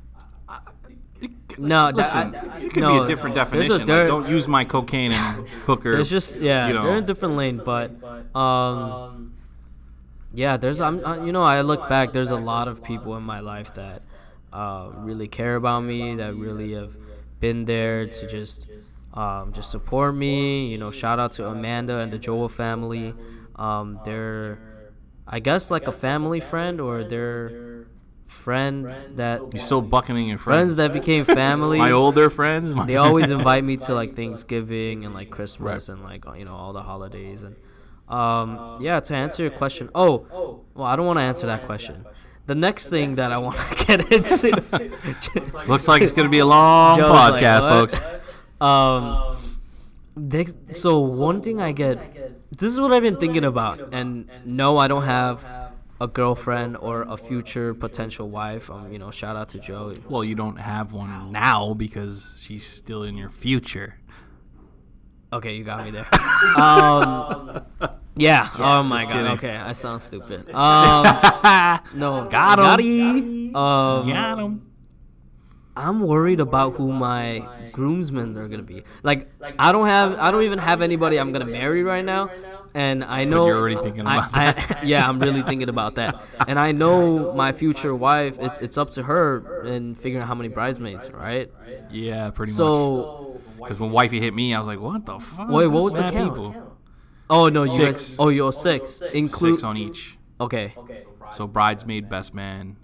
No, that- Listen, I- it could no, be a different there's a- definition. Like, there- don't use my cocaine and hooker. There's just yeah, you know. they're in a different lane, but um, yeah, there's I'm uh, you know I look back, there's a lot of people in my life that uh, really care about me, that really have been there to just um, just support me. You know, shout out to Amanda and the Joel family. Um, they're I guess like a family friend, or they're friend that You're still bucketing your friends friends. that became family. My older friends. My They always invite me to like Thanksgiving and like Christmas and like, you know, all the holidays. And um yeah, to answer your question, oh well, I don't want to answer that question. The next thing that I want to get into Looks like it's gonna be a long Joe's like, podcast, "What?" folks. um next, so one thing I get, this is what I've been thinking about, and no, I don't have a girlfriend or a future potential wife. Um, you know, shout out to Joe. Well, you don't have one now because she's still in your future. Okay, you got me there. Um, yeah. Oh my just god. kidding. Okay, I sound stupid. Um, no, Got 'em. got-y. Um, Got him. I'm worried about who my groomsmen are gonna be. Like, I don't have, I don't even have anybody I'm gonna marry right now, and I know you're already thinking about I, that. I, yeah, I'm really thinking about that, and I know my future wife. It, it's up to her in figuring out how many bridesmaids, right? Yeah, pretty much. So, Because when wifey hit me, I was like, "What the fuck?" Wait, what That's was the mad count? people. oh no, you Six. guys. Oh, you're six. Include. Six on each. Okay. So bridesmaid, best man,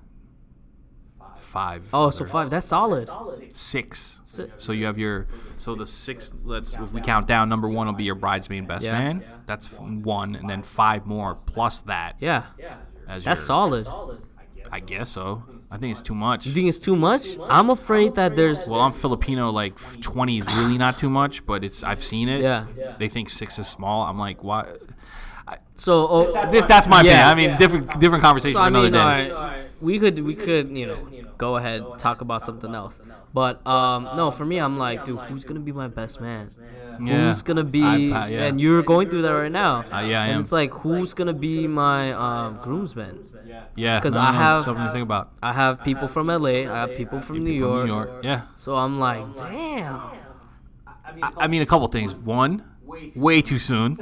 five. Oh, so other- five. That's solid. Six. Si- So you have your so the six. Let's if we count down. Number one will be your bridesmaid, best Yeah. man. That's f- one, and then five more plus that. Yeah, As that's your- solid. I guess so. I think it's too much. You think it's too much? I'm afraid that there's. Well, I'm Filipino. Like twenty is really not too much, but it's I've seen it. Yeah. They think six is small. I'm like, why? So oh, This that's my Yeah. opinion. I mean, different different conversation so for I another mean, day. alright, we could we could you know go ahead talk about something else. But um, no, for me, I'm like, dude, who's gonna be my best man? Yeah. Who's gonna be? I've- uh, yeah. And you're going through that right now. Uh, yeah, I and am. it's like, who's gonna be my um, groomsman? Yeah, 'Cause no, I no, have- it's something to think about. I have people from L A. I have people from New People York. from New York. Yeah. So I'm like, damn. I, I mean, a couple things. One, way too soon.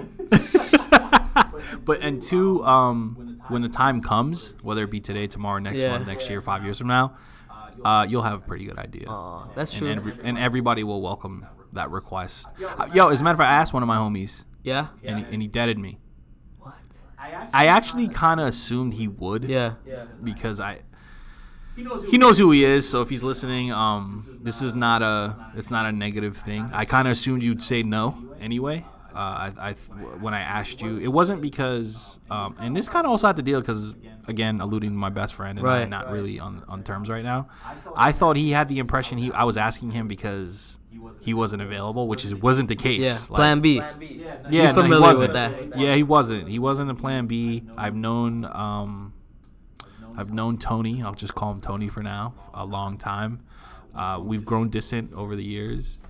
But and two, um, when the time comes, whether it be today, tomorrow, next Yeah. month, next year, five years from now, uh, you'll have a pretty good idea. Aw, that's and, true. every, and everybody will welcome that request. Uh, yo, as a matter of fact, I asked one of my homies, Yeah. and he, and he deaded me. What? I actually kind of assumed he would. Yeah. Because I. He knows who he is, so if he's listening, um, this is not a it's not a negative thing. I kind of assumed you'd say no anyway. Uh, I, I when I asked you, it wasn't because, um, and this kind of also had to deal because, again, alluding to my best friend and Right. I'm not really on, on terms right now. I thought he had the impression he I was asking him because he wasn't available, which is wasn't the case. Yeah. Like, Plan B. Yeah, You're no, he familiar wasn't. with that. Yeah, he wasn't. He wasn't a plan B. I've known um, I've known Tony. I'll just call him Tony for now. A long time. Uh, we've grown distant over the years,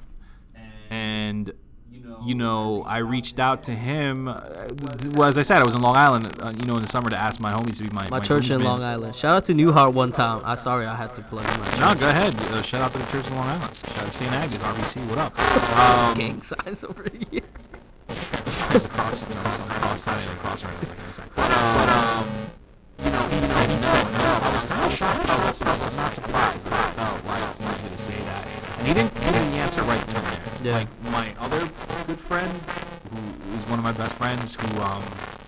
and you know, I reached out to him. Uh, well, as I said, I was in Long Island, uh, you know, in the summer to ask my homies to be my My church in groomsmen. Long Island. Shout out to Newhart one time. I sorry I had to plug in my church. No, go ahead. Uh, shout out to the church in Long Island. Shout out to Saint Agnes, R B C. What up? Um, Gang signs over here. cross, you know, this is a cross sign and a cross right. But um, you know, he said he said no. I was not shocked. I was, I was not surprised. I felt like he was going to say that, and he didn't give me the answer right then and there. Yeah. Like my other good friend, who is one of my best friends, who um,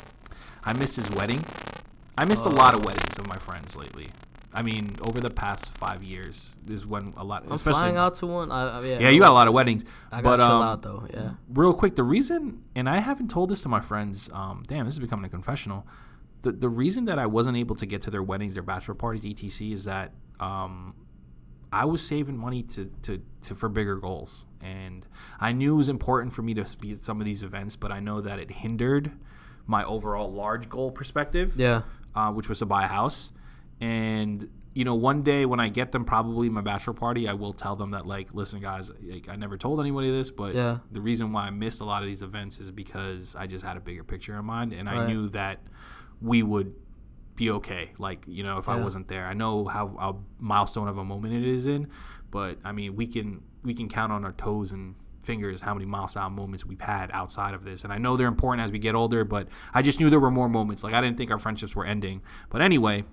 I missed his wedding. I missed Oh. a lot of weddings of my friends lately. I mean, over the past five years, is when a lot. I'm especially, flying out to one. I, I, yeah, Yeah, you got a lot of weddings. I but, gotta chill um, out though. Yeah. Real quick, the reason, and I haven't told this to my friends. Um, damn, this is becoming a confessional. The the reason that I wasn't able to get to their weddings, their bachelor parties, et cetera, is that um, I was saving money to, to, to for bigger goals, and I knew it was important for me to be at some of these events, but I know that it hindered my overall large goal perspective. Yeah. Uh, which was to buy a house. And, you know, one day when I get them, probably my bachelor party, I will tell them that, like, listen, guys, like, I never told anybody this, but Yeah. the reason why I missed a lot of these events is because I just had a bigger picture in mind, and I Right. knew that we would be okay. Like, you know, if I Yeah. wasn't there, I know how, how milestone of a moment it is in, but I mean, we can we can count on our toes and fingers how many milestone moments we've had outside of this, and I know they're important as we get older, but I just knew there were more moments. Like, I didn't think our friendships were ending. But anyway,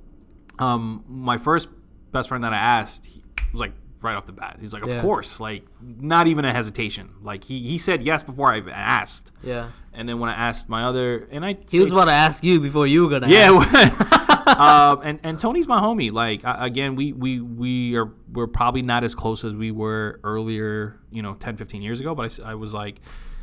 um my first best friend that I asked, he was like right off the bat, he's like, of Yeah. course, like not even a hesitation. Like he he said yes before I even asked. Yeah. And then when I asked my other, and I He was about to ask you before you were gonna. yeah, ask. um, and and Tony's my homie. Like I, again, we we we are we're probably not as close as we were earlier, you know, ten, fifteen years ago. But I s- I, was like,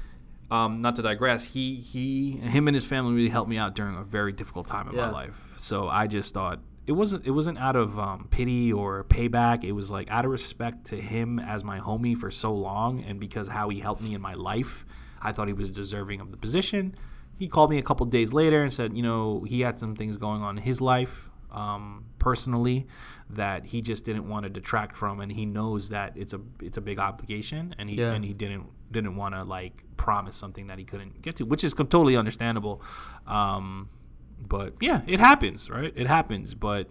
um, not to digress. He he him and his family really helped me out during a very difficult time in Yeah. my life. So I just thought it wasn't it wasn't out of um, pity or payback. It was like out of respect to him as my homie for so long, and because how he helped me in my life. I thought he was deserving of the position. He called me a couple days later and said, you know, he had some things going on in his life um, personally that he just didn't want to detract from, and he knows that it's a it's a big obligation, and he Yeah. and he didn't didn't want to like promise something that he couldn't get to, which is com- totally understandable. Um, but yeah, it happens, right? It happens, but.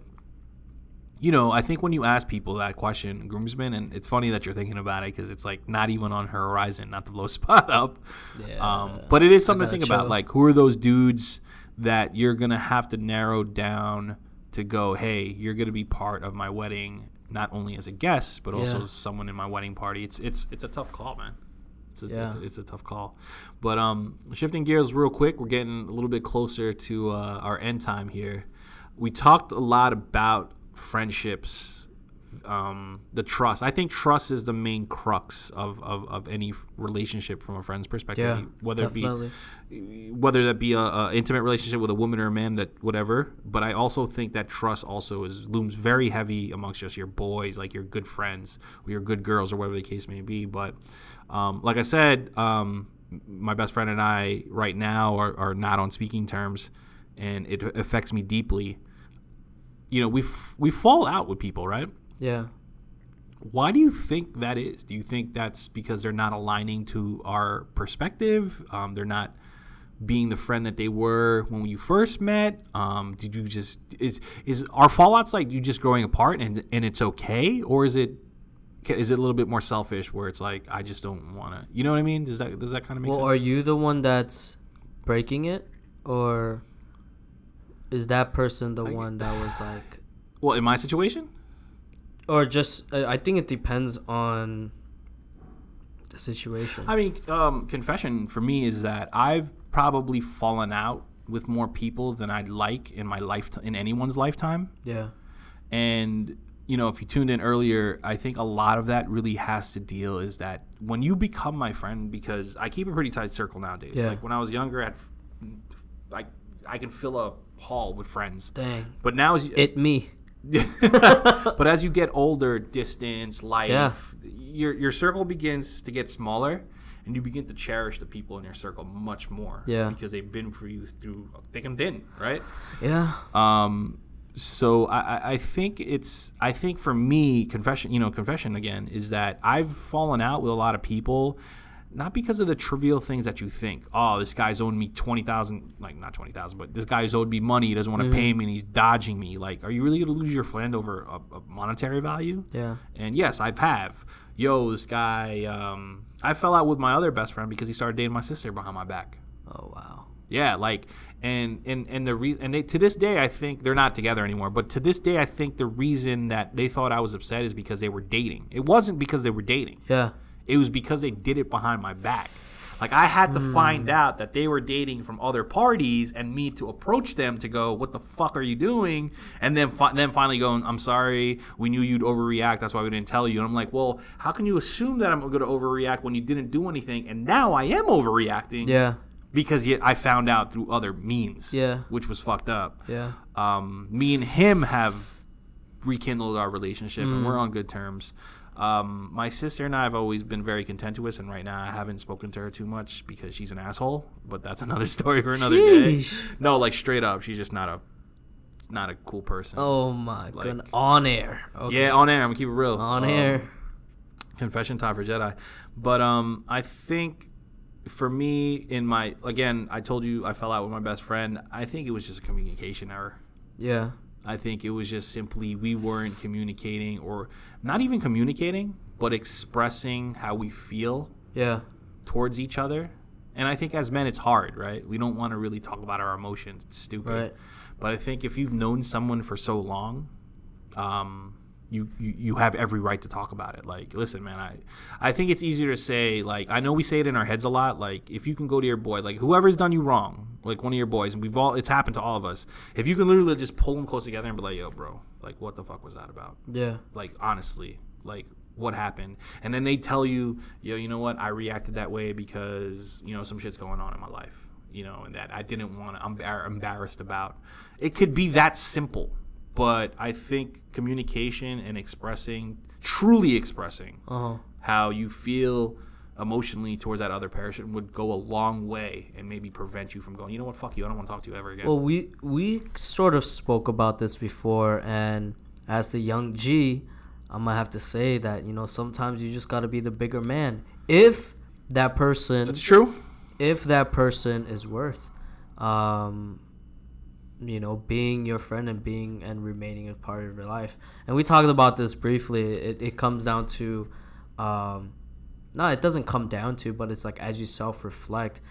You know, I think when you ask people that question, groomsmen, and it's funny that you're thinking about it because it's like not even on her horizon, not to blow spot up. Yeah. Um, but it is something to gotta think about. chill. Like, who are those dudes that you're going to have to narrow down to go, hey, you're going to be part of my wedding, not only as a guest, but also Yeah. someone in my wedding party. It's it's it's a tough call, man. It's a, Yeah. it's, a, it's a tough call. But um, shifting gears real quick, we're getting a little bit closer to uh, our end time here. We talked a lot about friendships, um, the trust. I think trust is the main crux of, of, of any relationship from a friend's perspective. Yeah, whether definitely. it be whether that be a, a intimate relationship with a woman or a man, that whatever. But I also think that trust also is looms very heavy amongst just your boys, like your good friends or your good girls or whatever the case may be. But um, like I said, um, my best friend and I right now are, are not on speaking terms, and it affects me deeply. You know, we f- we fall out with people, right? Yeah. Why do you think that is? Do you think that's because they're not aligning to our perspective? Um, they're not being the friend that they were when you first met? Um, did you just is is our fallouts like you just growing apart and and it's okay, or is it is it a little bit more selfish where it's like I just don't want to? You know what I mean? Does that does that kind of make Well, sense? are you the one that's breaking it, or is that person the one that was like, Well, in my situation. or just? uh, I think it depends on the situation. I mean, um, confession for me is that I've probably fallen out with more people than I'd like in my life in anyone's lifetime. Yeah. And you know, if you tuned in earlier, I think a lot of that really has to deal is that when you become my friend, because I keep a pretty tight circle nowadays. Yeah. Like when I was younger, I had, I I can fill a hall with friends. Dang. But now as you, It me. but as you get older, distance, life, Yeah. your your circle begins to get smaller, and you begin to cherish the people in your circle much more. Yeah. Because they've been for you through thick and thin, right? Yeah. Um. So I, I- I think it's I think for me, confession, you know, confession again is that I've fallen out with a lot of people. Not because of the trivial things that you think. Oh, this guy's owed me twenty thousand, like not twenty thousand, but this guy's owed me money. He doesn't want to Mm-hmm. pay me, and he's dodging me. Like, are you really gonna lose your friend over a, a monetary value? Yeah. And yes, I've have. Yo, this guy. Um, I fell out with my other best friend because he started dating my sister behind my back. Oh wow. Yeah, like, and and and the re- and they, to this day, I think they're not together anymore. But to this day, I think the reason that they thought I was upset is because they were dating. It wasn't because they were dating. Yeah. It was because they did it behind my back. Like, I had to find out that they were dating from other parties and me to approach them to go, what the fuck are you doing? And then fi- then finally going, I'm sorry, we knew you'd overreact. That's why we didn't tell you. And I'm like, well, how can you assume that I'm going to overreact when you didn't do anything? And now I am overreacting. Yeah. Because yet I found out through other means. Yeah. Which was fucked up. Yeah. Um, me and him have rekindled our relationship, and we're on good terms. Um, my sister and I have always been very contentious, and right now I haven't spoken to her too much because she's an asshole. But that's another story for another Sheesh. day. No, like straight up, she's just not a not a cool person. Oh my Like- goodness. On air. Okay. Yeah, on air. I'm gonna keep it real. On Um, air. Confession time for Jedi. But um, I think for me, in my again, I told you I fell out with my best friend. I think it was just a communication error. Yeah. I think it was just simply we weren't communicating, or not even communicating, but expressing how we feel Yeah. towards each other. And I think as men, it's hard, right? We don't want to really talk about our emotions. It's stupid. Right. But I think if you've known someone for so long, um, you, you you have every right to talk about it. Like, listen, man, I I think it's easier to say, like, I know we say it in our heads a lot. Like, if you can go to your boy, like, whoever's done you wrong, like one of your boys, and we've all, it's happened to all of us. If you can literally just pull them close together and be like, yo, bro, like, what the fuck was that about? Yeah. Like, honestly, like, what happened? And then they tell you, yo, you know what? I reacted that way because, you know, some shit's going on in my life, you know, and that I didn't want to, I'm embar- embarrassed about. It could be that simple. But I think communication and expressing, truly expressing Uh-huh. how you feel emotionally towards that other person would go a long way and maybe prevent you from going, you know what, fuck you, I don't want to talk to you ever again. Well, we we sort of spoke about this before, and as the young G, I'm gonna have to say that, you know, sometimes you just gotta be the bigger man. If that person, That's true. if that person is worth, um, you know, being your friend and being and remaining a part of your life. And we talked about this briefly. It it comes down to, um, no, it doesn't come down to, but it's like as you self-reflect,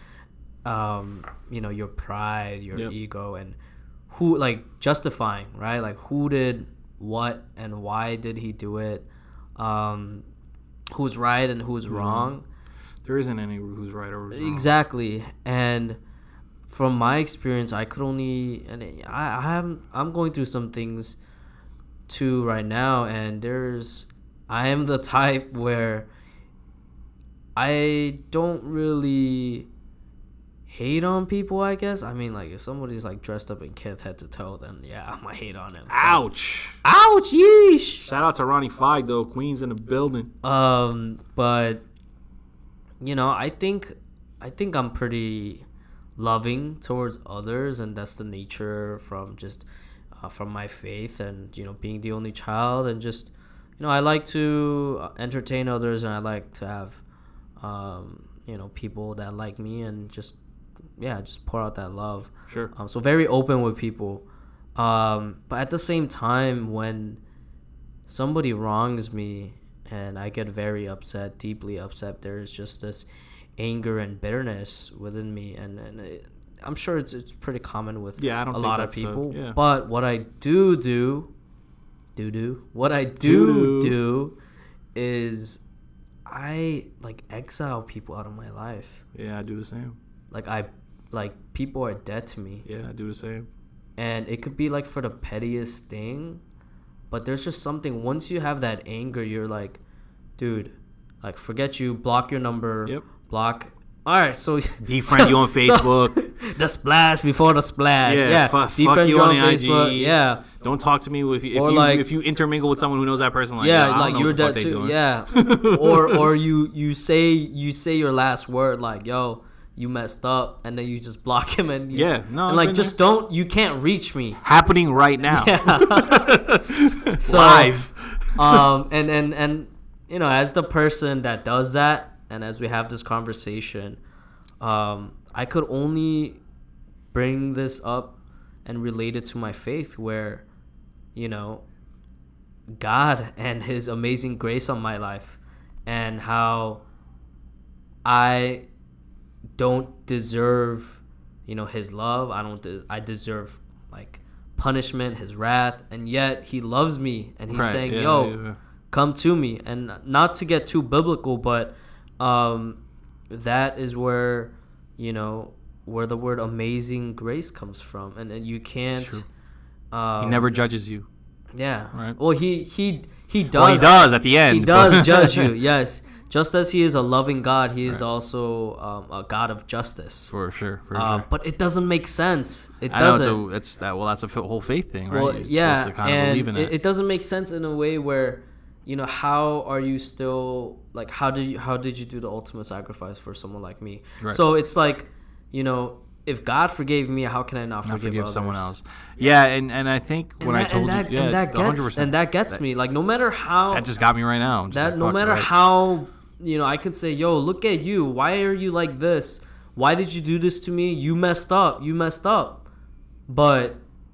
um, you know, your pride, your Yep. ego, and who, like, justifying, right? Like, who did what and why did he do it? Um, who's right and who's wrong? There isn't any who's right or who's wrong. Exactly. And from my experience, I could only, and I, I have, I'm going through some things too right now, and there's, I am the type where I don't really hate on people, I guess. I mean, like, if somebody's like dressed up in Kith head to toe, then yeah, I'm gonna hate on him. Ouch. Ouch, yeesh. Shout out to Ronnie Feig, though. Queens in the building. Um, but you know, I think I think I'm pretty loving towards others, and that's the nature from just uh, from my faith, and you know, being the only child, and just, you know, I like to entertain others, and I like to have um, you know, people that like me, and just yeah, just pour out that love. Sure. Um, so very open with people, um, but at the same time, when somebody wrongs me and I get very upset, deeply upset, there's just this anger and bitterness within me, and, and it, I'm sure it's it's pretty common with Yeah, I don't a think lot of that's a- people. yeah. But what I do do, do do, what I do Do-do. do is I like exile people out of my life. Yeah, I do the same. Like I, like people are dead to me. Yeah, I do the same. And it could be like for the pettiest thing, but there's just something. Once you have that anger, you're like, dude, like forget you. Block your number. Yep. Block. All right, so defriend you on Facebook. So, the splash before the splash. Yeah, Yeah, fu- fuck defriend you you on on the Facebook. I G. Yeah, Don't talk to me if you, if Or you like- if you intermingle with someone who knows that person. Like, yeah, yo, I don't like know you're what the fuck dead they too. doing. Yeah, or or you you say you say your last word like, yo, you messed up, and then you just block him and you, Yeah, no, and I've like been just don't. You can't reach me. Happening right now. So, Live. um, and and and you know, as the person that does that, and as we have this conversation, um, I could only bring this up and relate it to my faith, where, you know, God and His amazing grace on my life, and how I don't deserve, you know, His love. I don't. De- I deserve like punishment, His wrath, and yet He loves me, and He's Right, saying, yeah, "Yo, yeah, yeah. come to me." And not to get too biblical, but um, that is where, you know, where the word amazing grace comes from, and, and you can't. True. Um, He never judges you. Yeah. Right. Well, he he he does. Well, he does at the end. He does but- judge you. Yes. Just as He is a loving God, He is Right. also um, a God of justice. For sure. For Uh, sure. but it doesn't make sense. It I know doesn't. it's, a, it's that. Well, that's a f- whole faith thing, right? Well, You're yeah, supposed to kind of and believe in it, that. it doesn't make sense in a way where, you know, how are you still like how did you how did you do the ultimate sacrifice for someone like me? Right. So it's like, you know, if God forgave me, how can I not, Not forgive, forgive others? someone else. Yeah, and, and I think And when that, I told and that, you, yeah, and that one hundred gets percent. and that gets me. Like no matter how That just got me right now. I'm just that like, no fuck, matter right. how, you know, I could say, yo, look at you. Why are you like this? Why did you do this to me? You messed up. You messed up. But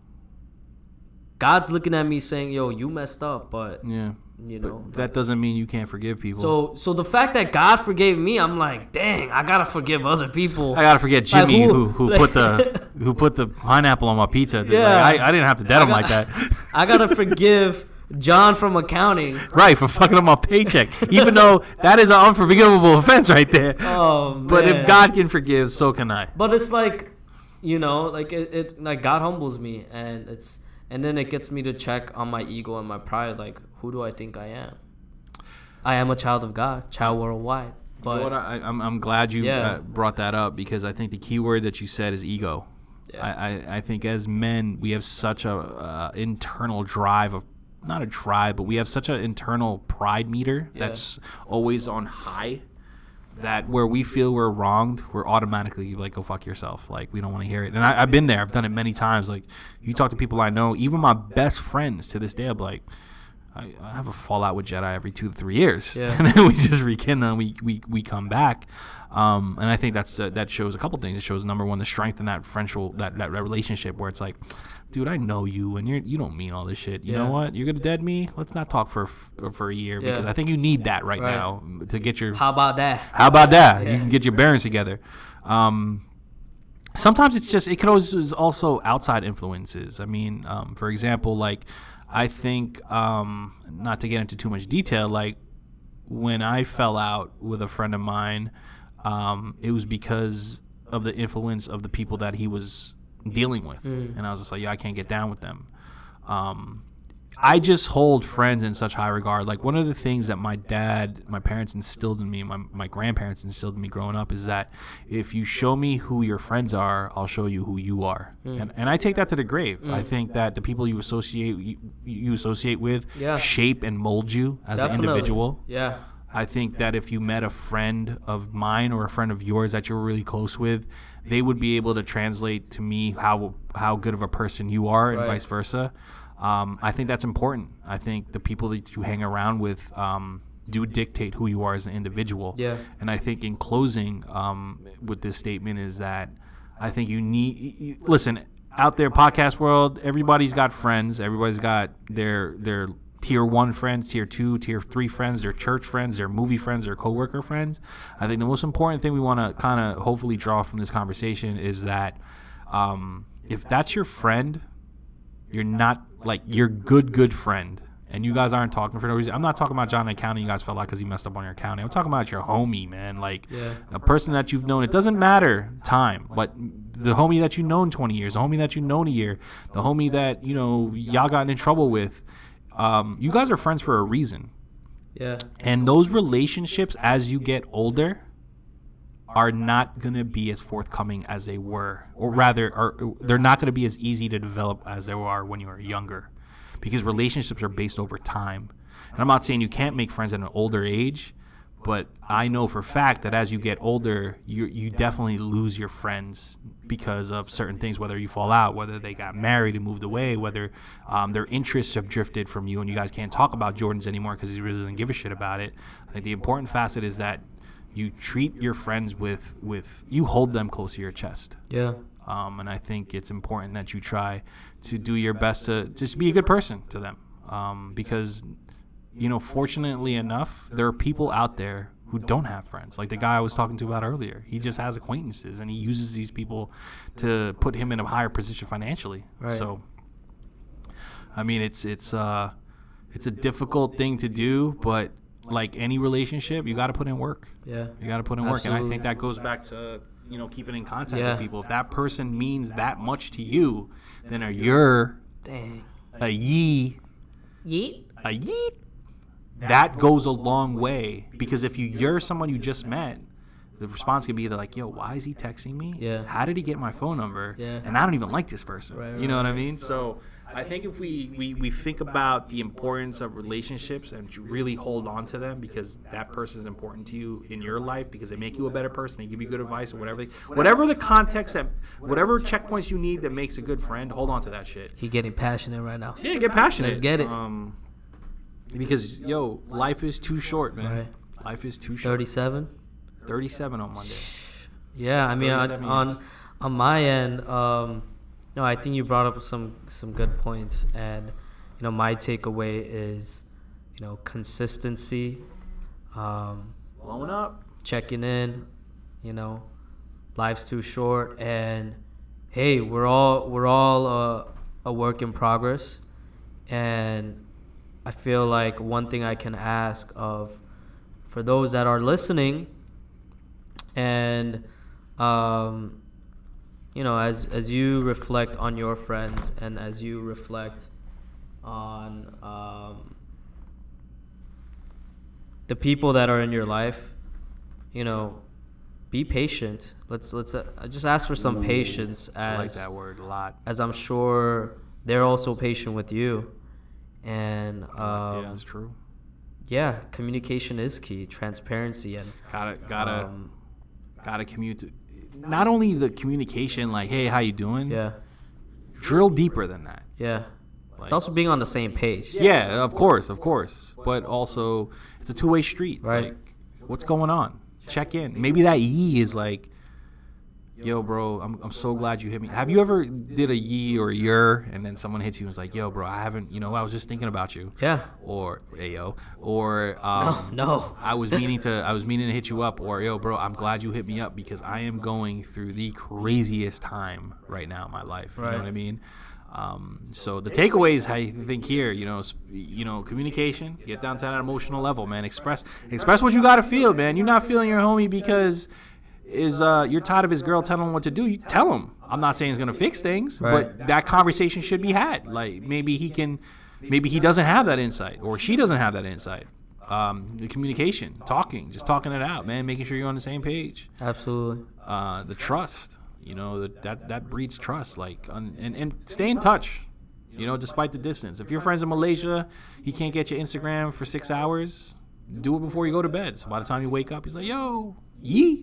God's looking at me saying, yo, you messed up. But, Yeah. you know. But that doesn't mean you can't forgive people. So so the fact that God forgave me, I'm like, dang, I got to forgive other people. I gotta forget Like, Jimmy who- who, who like- put the who put the pineapple on my pizza. Like, Yeah. I, I didn't have to dead him got- like that. I got to forgive John from accounting. Right, for fucking up my paycheck. Even though that is an unforgivable offense right there. Oh, But man. if God can forgive, so can I. But it's like, you know, like it, it like God humbles me, and it's and then it gets me to check on my ego and my pride. Like, who do I think I am? I am a child of God, child worldwide. You know But what, I, I'm, I'm glad you Yeah. uh, brought that up, because I think the key word that you said is ego. Yeah. I, I, I think as men, we have such a uh, internal drive of, not a drive, but we have such an internal pride meter Yeah. that's always on high, that where we feel we're wronged, we're automatically like, go fuck yourself. Like, we don't want to hear it. And I, I've been there. I've done it many times. Like, you talk to people I know, even my best friends to this day, I'm like, I, I have a fallout with Jedi every two to three years. Yeah. And then we just rekindle and we, we, we come back. Um, and I think that's uh, that shows a couple things. It shows, number one, the strength in that friendship, that, that relationship where it's like, dude, I know you, and you're you don't mean all this shit. You Yeah. know what? You're gonna dead me. Let's not talk for for a year, Yeah. because I think you need that right, Right. now to get your. how about that? How about that? Yeah. You can get your bearings together. Um, sometimes it's just it can always is also outside influences. I mean, um, for example, like I think um, not to get into too much detail, like when I fell out with a friend of mine, um, it was because of the influence of the people that he was dealing with, Mm. and I was just like, yeah, I can't get down with them. Um, I just hold friends in such high regard. Like, one of the things that my dad, my parents instilled in me, my my grandparents instilled in me growing up, is that if you show me who your friends are, I'll show you who you are. Mm. And and I take that to the grave. I think that the people you associate you, you associate with Yeah. shape and mold you as Definitely. an individual. Yeah. I think that if you met a friend of mine or a friend of yours that you're really close with, they would be able to translate to me how how good of a person you are, and Right. vice versa. Um, I think that's important. I think the people that you hang around with um, do dictate who you are as an individual. Yeah. And I think in closing um, with this statement is that I think you need y- y- listen out there, podcast world. Everybody's got friends. Everybody's got their their tier one friends, tier two, tier three friends, their church friends, their movie friends, their coworker friends. I think the most important thing we want to kind of hopefully draw from this conversation is that um, if that's your friend, you're not like your good good friend. and you guys aren't talking for no reason. I'm not talking about John Accounting. You guys fell out because he messed up on your accounting. I'm talking about your homie, man. Like Yeah. a person that you've known. It doesn't matter time, but the homie that you've known twenty years, the homie that you've known a year, the homie that, you know, y'all gotten in trouble with. Um, you guys are friends for a reason. Yeah. And those relationships, as you get older, are not going to be as forthcoming as they were. Or rather, are, they're not going to be as easy to develop as they are when you were younger. Because relationships are based over time. And I'm not saying you can't make friends at an older age, but I know for a fact that as you get older, you you definitely lose your friends because of certain things, whether you fall out, whether they got married and moved away, whether um, their interests have drifted from you and you guys can't talk about Jordans anymore because he really doesn't give a shit about it. I think the important facet is that you treat your friends with, with you hold them close to your chest. Yeah. Um, and I think it's important that you try to do your best to just be a good person to them. Um, because, you know, fortunately enough, there are people out there who don't have friends. Like the guy I was talking to about earlier. He just has acquaintances, and he uses these people to put him in a higher position financially. Right. So, I mean, it's it's uh, it's a difficult thing to do, but like any relationship, you got to put in work. Yeah. You got to put in work, and I Absolutely. think that goes back to, you know, keeping in contact Yeah. with people. If that person means that much to you, then a you're Dang. a ye Yeet. a yeet, that goes a long way. Because if you you're someone you just met, the response could be either like, yo, why is he texting me? Yeah. How did he get my phone number? Yeah. And I don't even like this person. Right, you right, know what I mean? So I think if we, we, we think about the importance of relationships and to really hold on to them, because that person is important to you in your life, because they make you a better person, they give you good advice or whatever. Whatever the context that, whatever checkpoints you need that makes a good friend, hold on to that shit. He getting passionate right now. Yeah, get passionate. Let's get it. Um, because yo, life is too short, man. Right. Life is too short. thirty-seven. Thirty-seven on Monday. Yeah, I mean, on thirty-seven on, years. on my end, um, no, I think you brought up some some good points, and you know, my takeaway is, you know, consistency, um, Blowing up. checking in, you know, life's too short, and hey, we're all we're all uh, a work in progress, and I feel like one thing I can ask of, for those that are listening, and um, you know, as as you reflect on your friends, and as you reflect on um, the people that are in your life, you know, be patient. Let's let's uh, just ask for some patience, I like as that word a lot. as I'm sure they're also patient with you, and um, yeah, that's true. yeah, communication is key, transparency, and Gotta gotta um, gotta commute. Not only the communication, like, hey, how you doing? yeah, Drill deeper than that. yeah. It's also being on the same page. Yeah, of course, of course. But also, it's a two-way street. Right. Like, what's going on? Check in. Maybe that yee is like, yo, bro, I'm I'm so glad you hit me. Have you ever did a yee or a yer, and then someone hits you and was like, yo, bro, I haven't, you know, I was just thinking about you. Yeah. Or, hey, yo. Or, um, No, no. I was meaning to, I was meaning to hit you up. Or, yo, bro, I'm glad you hit me up because I am going through the craziest time right now in my life. You Right. know what I mean? Um, so the takeaways, I think here, you know, sp- you know, communication, get down to that emotional level, man. Express, express what you gotta feel, man. You're not feeling your homie because is uh, you're tired of his girl telling him what to do. You tell him. I'm not saying it's gonna fix things, Right. but that conversation should be had. Like maybe he can, maybe he doesn't have that insight, or she doesn't have that insight. Um, the communication, talking, just talking it out, man. Making sure you're on the same page. Absolutely. Uh, the trust. You know, that that, that breeds trust. Like, un, and, and stay in touch, you know, despite the distance. If your friend's in Malaysia, he can't get your Instagram for six hours, do it before you go to bed. So by the time you wake up, he's like, yo, yee.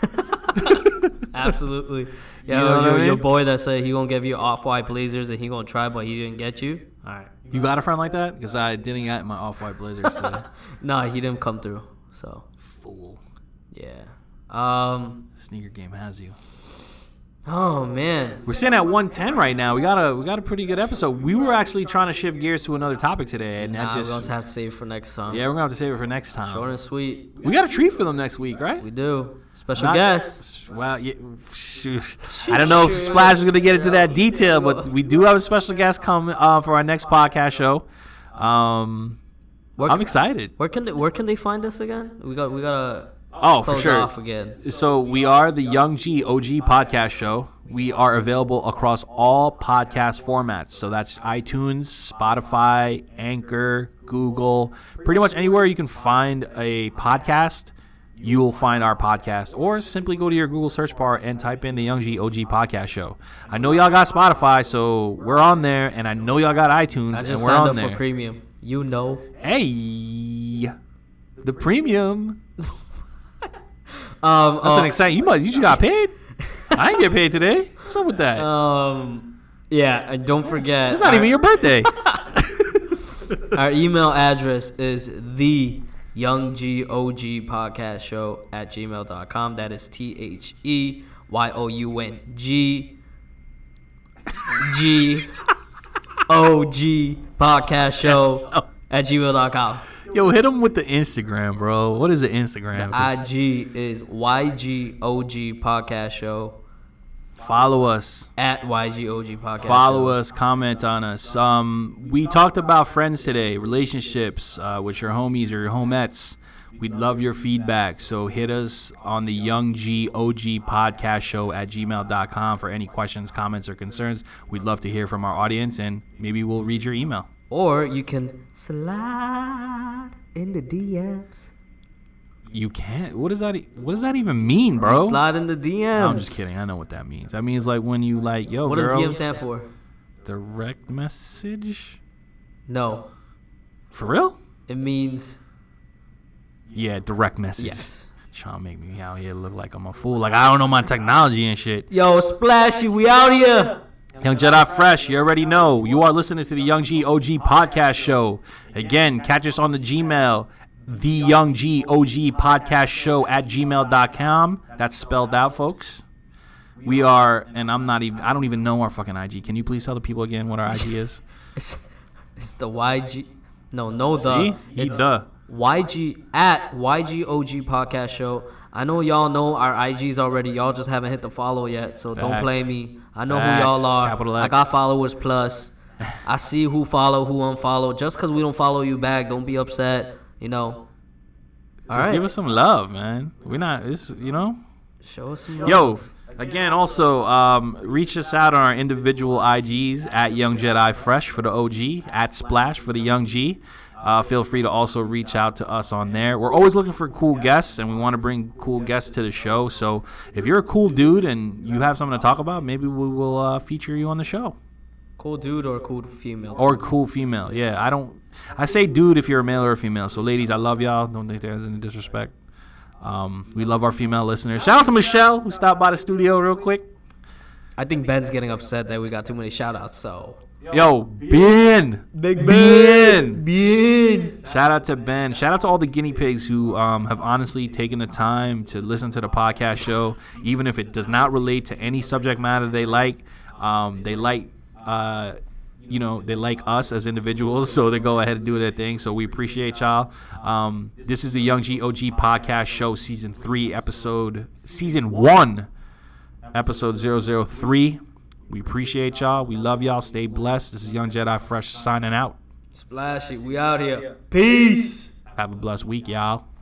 Absolutely. Yeah, You know what your, I mean? your boy that said he gonna give you off-white blazers and he gonna try, but he didn't get you. All right. You got a friend like that? Because I didn't get my off-white blazers today. No, he didn't come through. So Fool. yeah. Um. Sneaker game has you. Oh man. We're sitting at one ten right now. We got a we got a pretty good episode. We were actually trying to shift gears to another topic today, and Nah, that we're just gonna have to save it for next time. yeah, we're gonna have to save it for next Short time. and sweet. We got a treat for them next week, right? We do. Special Not- guest. Well, yeah, shoot. I don't know if Splash is going to get into that detail, but we do have a special guest come uh, for our next podcast show. Um, Where I'm c- excited. Where can they, where can they find us again? We got we gotta Oh, for close sure. off again. So we are the Young G O G podcast show. We are available across all podcast formats. So that's iTunes, Spotify, Anchor, Google, pretty much anywhere you can find a podcast, you'll find our podcast. Or simply go to your Google search bar and type in the Young G O G podcast show. I know y'all got Spotify, so we're on there, and I know y'all got iTunes, I and just we're signed on up there. for premium. You know. Hey, the premium. Um, That's uh, an exciting. You must. You just got paid. I didn't get paid today. What's up with that? um, yeah, and don't forget. it's not our, even your birthday. Our email address is the Young G O G podcast show at gmail dot com. That is T H E Y O U N G G O G podcast show at gmail dot com. Yo, hit him with the Instagram, bro. What is the Instagram? I G is Y G O G podcast show Follow us. at Y G O G podcast Follow show. us. Comment on us. Um, we talked about friends today, relationships uh, with your homies or your homettes. We'd love your feedback. So hit us on the Young G O G podcast show at gmail dot com for any questions, comments, or concerns. We'd love to hear from our audience, and maybe we'll read your email. Or you can slide in the D Ms. You can't. What does that? e- What does that even mean, bro? Slide in the D Ms. No, I'm just kidding. I know what that means. That means like when you like, yo, What girl, does D M stand for? direct message. No. For real? It means Yeah, direct message. yes. Trying to make me out here look like I'm a fool. Like I don't know my technology and shit. Yo, Splashy, we out here. Young Jedi Fresh, you already know. You are listening to the Young G O G podcast show. Again, catch us on the Gmail, the Young G O G podcast show at gmail dot com. That's spelled out, folks. We are, and I'm not even, I don't even know our fucking I G. Can you please tell the people again what our I G is? It's, it's the Y G. No, no, the. See? He It's the. Y G at Y G O G podcast show. I know y'all know our I Gs already. Y'all just haven't hit the follow yet, so don't Facts. play me. I know Facts. who y'all are. Capital I X. got followers plus. I see who follow, who unfollow. Just because we don't follow you back, don't be upset. You know. All Just right. give us some love, man. We're not, this, you know? Show us some love. Yo, again, also, um, reach us out on our individual I Gs at Young Jedi Fresh for the O G, at Splash for the Young G. Uh, feel free to also reach out to us on there. We're always looking for cool guests, and we want to bring cool guests to the show. So if you're a cool dude and you have something to talk about, maybe we will uh, feature you on the show. Cool dude or cool female? Or cool female. Yeah, I don't. I say dude if you're a male or a female. So ladies, I love y'all. Don't think there's any disrespect. Um, we love our female listeners. Shout out to Michelle who stopped by the studio real quick. I think Ben's getting upset that we got too many shout outs, so. Yo, Ben. Big Ben. Ben. Shout out to Ben. Shout out to all the guinea pigs who um, have honestly taken the time to listen to the podcast show, even if it does not relate to any subject matter they like. Um, they like, uh, you know, they like us as individuals, so they go ahead and do their thing. So we appreciate y'all. Um, this is the Young G O G podcast show, season three, episode, season one, episode zero zero three. We appreciate y'all. We love y'all. Stay blessed. This is Young Jedi Fresh signing out. Splashy, we out here. Peace. Have a blessed week, y'all.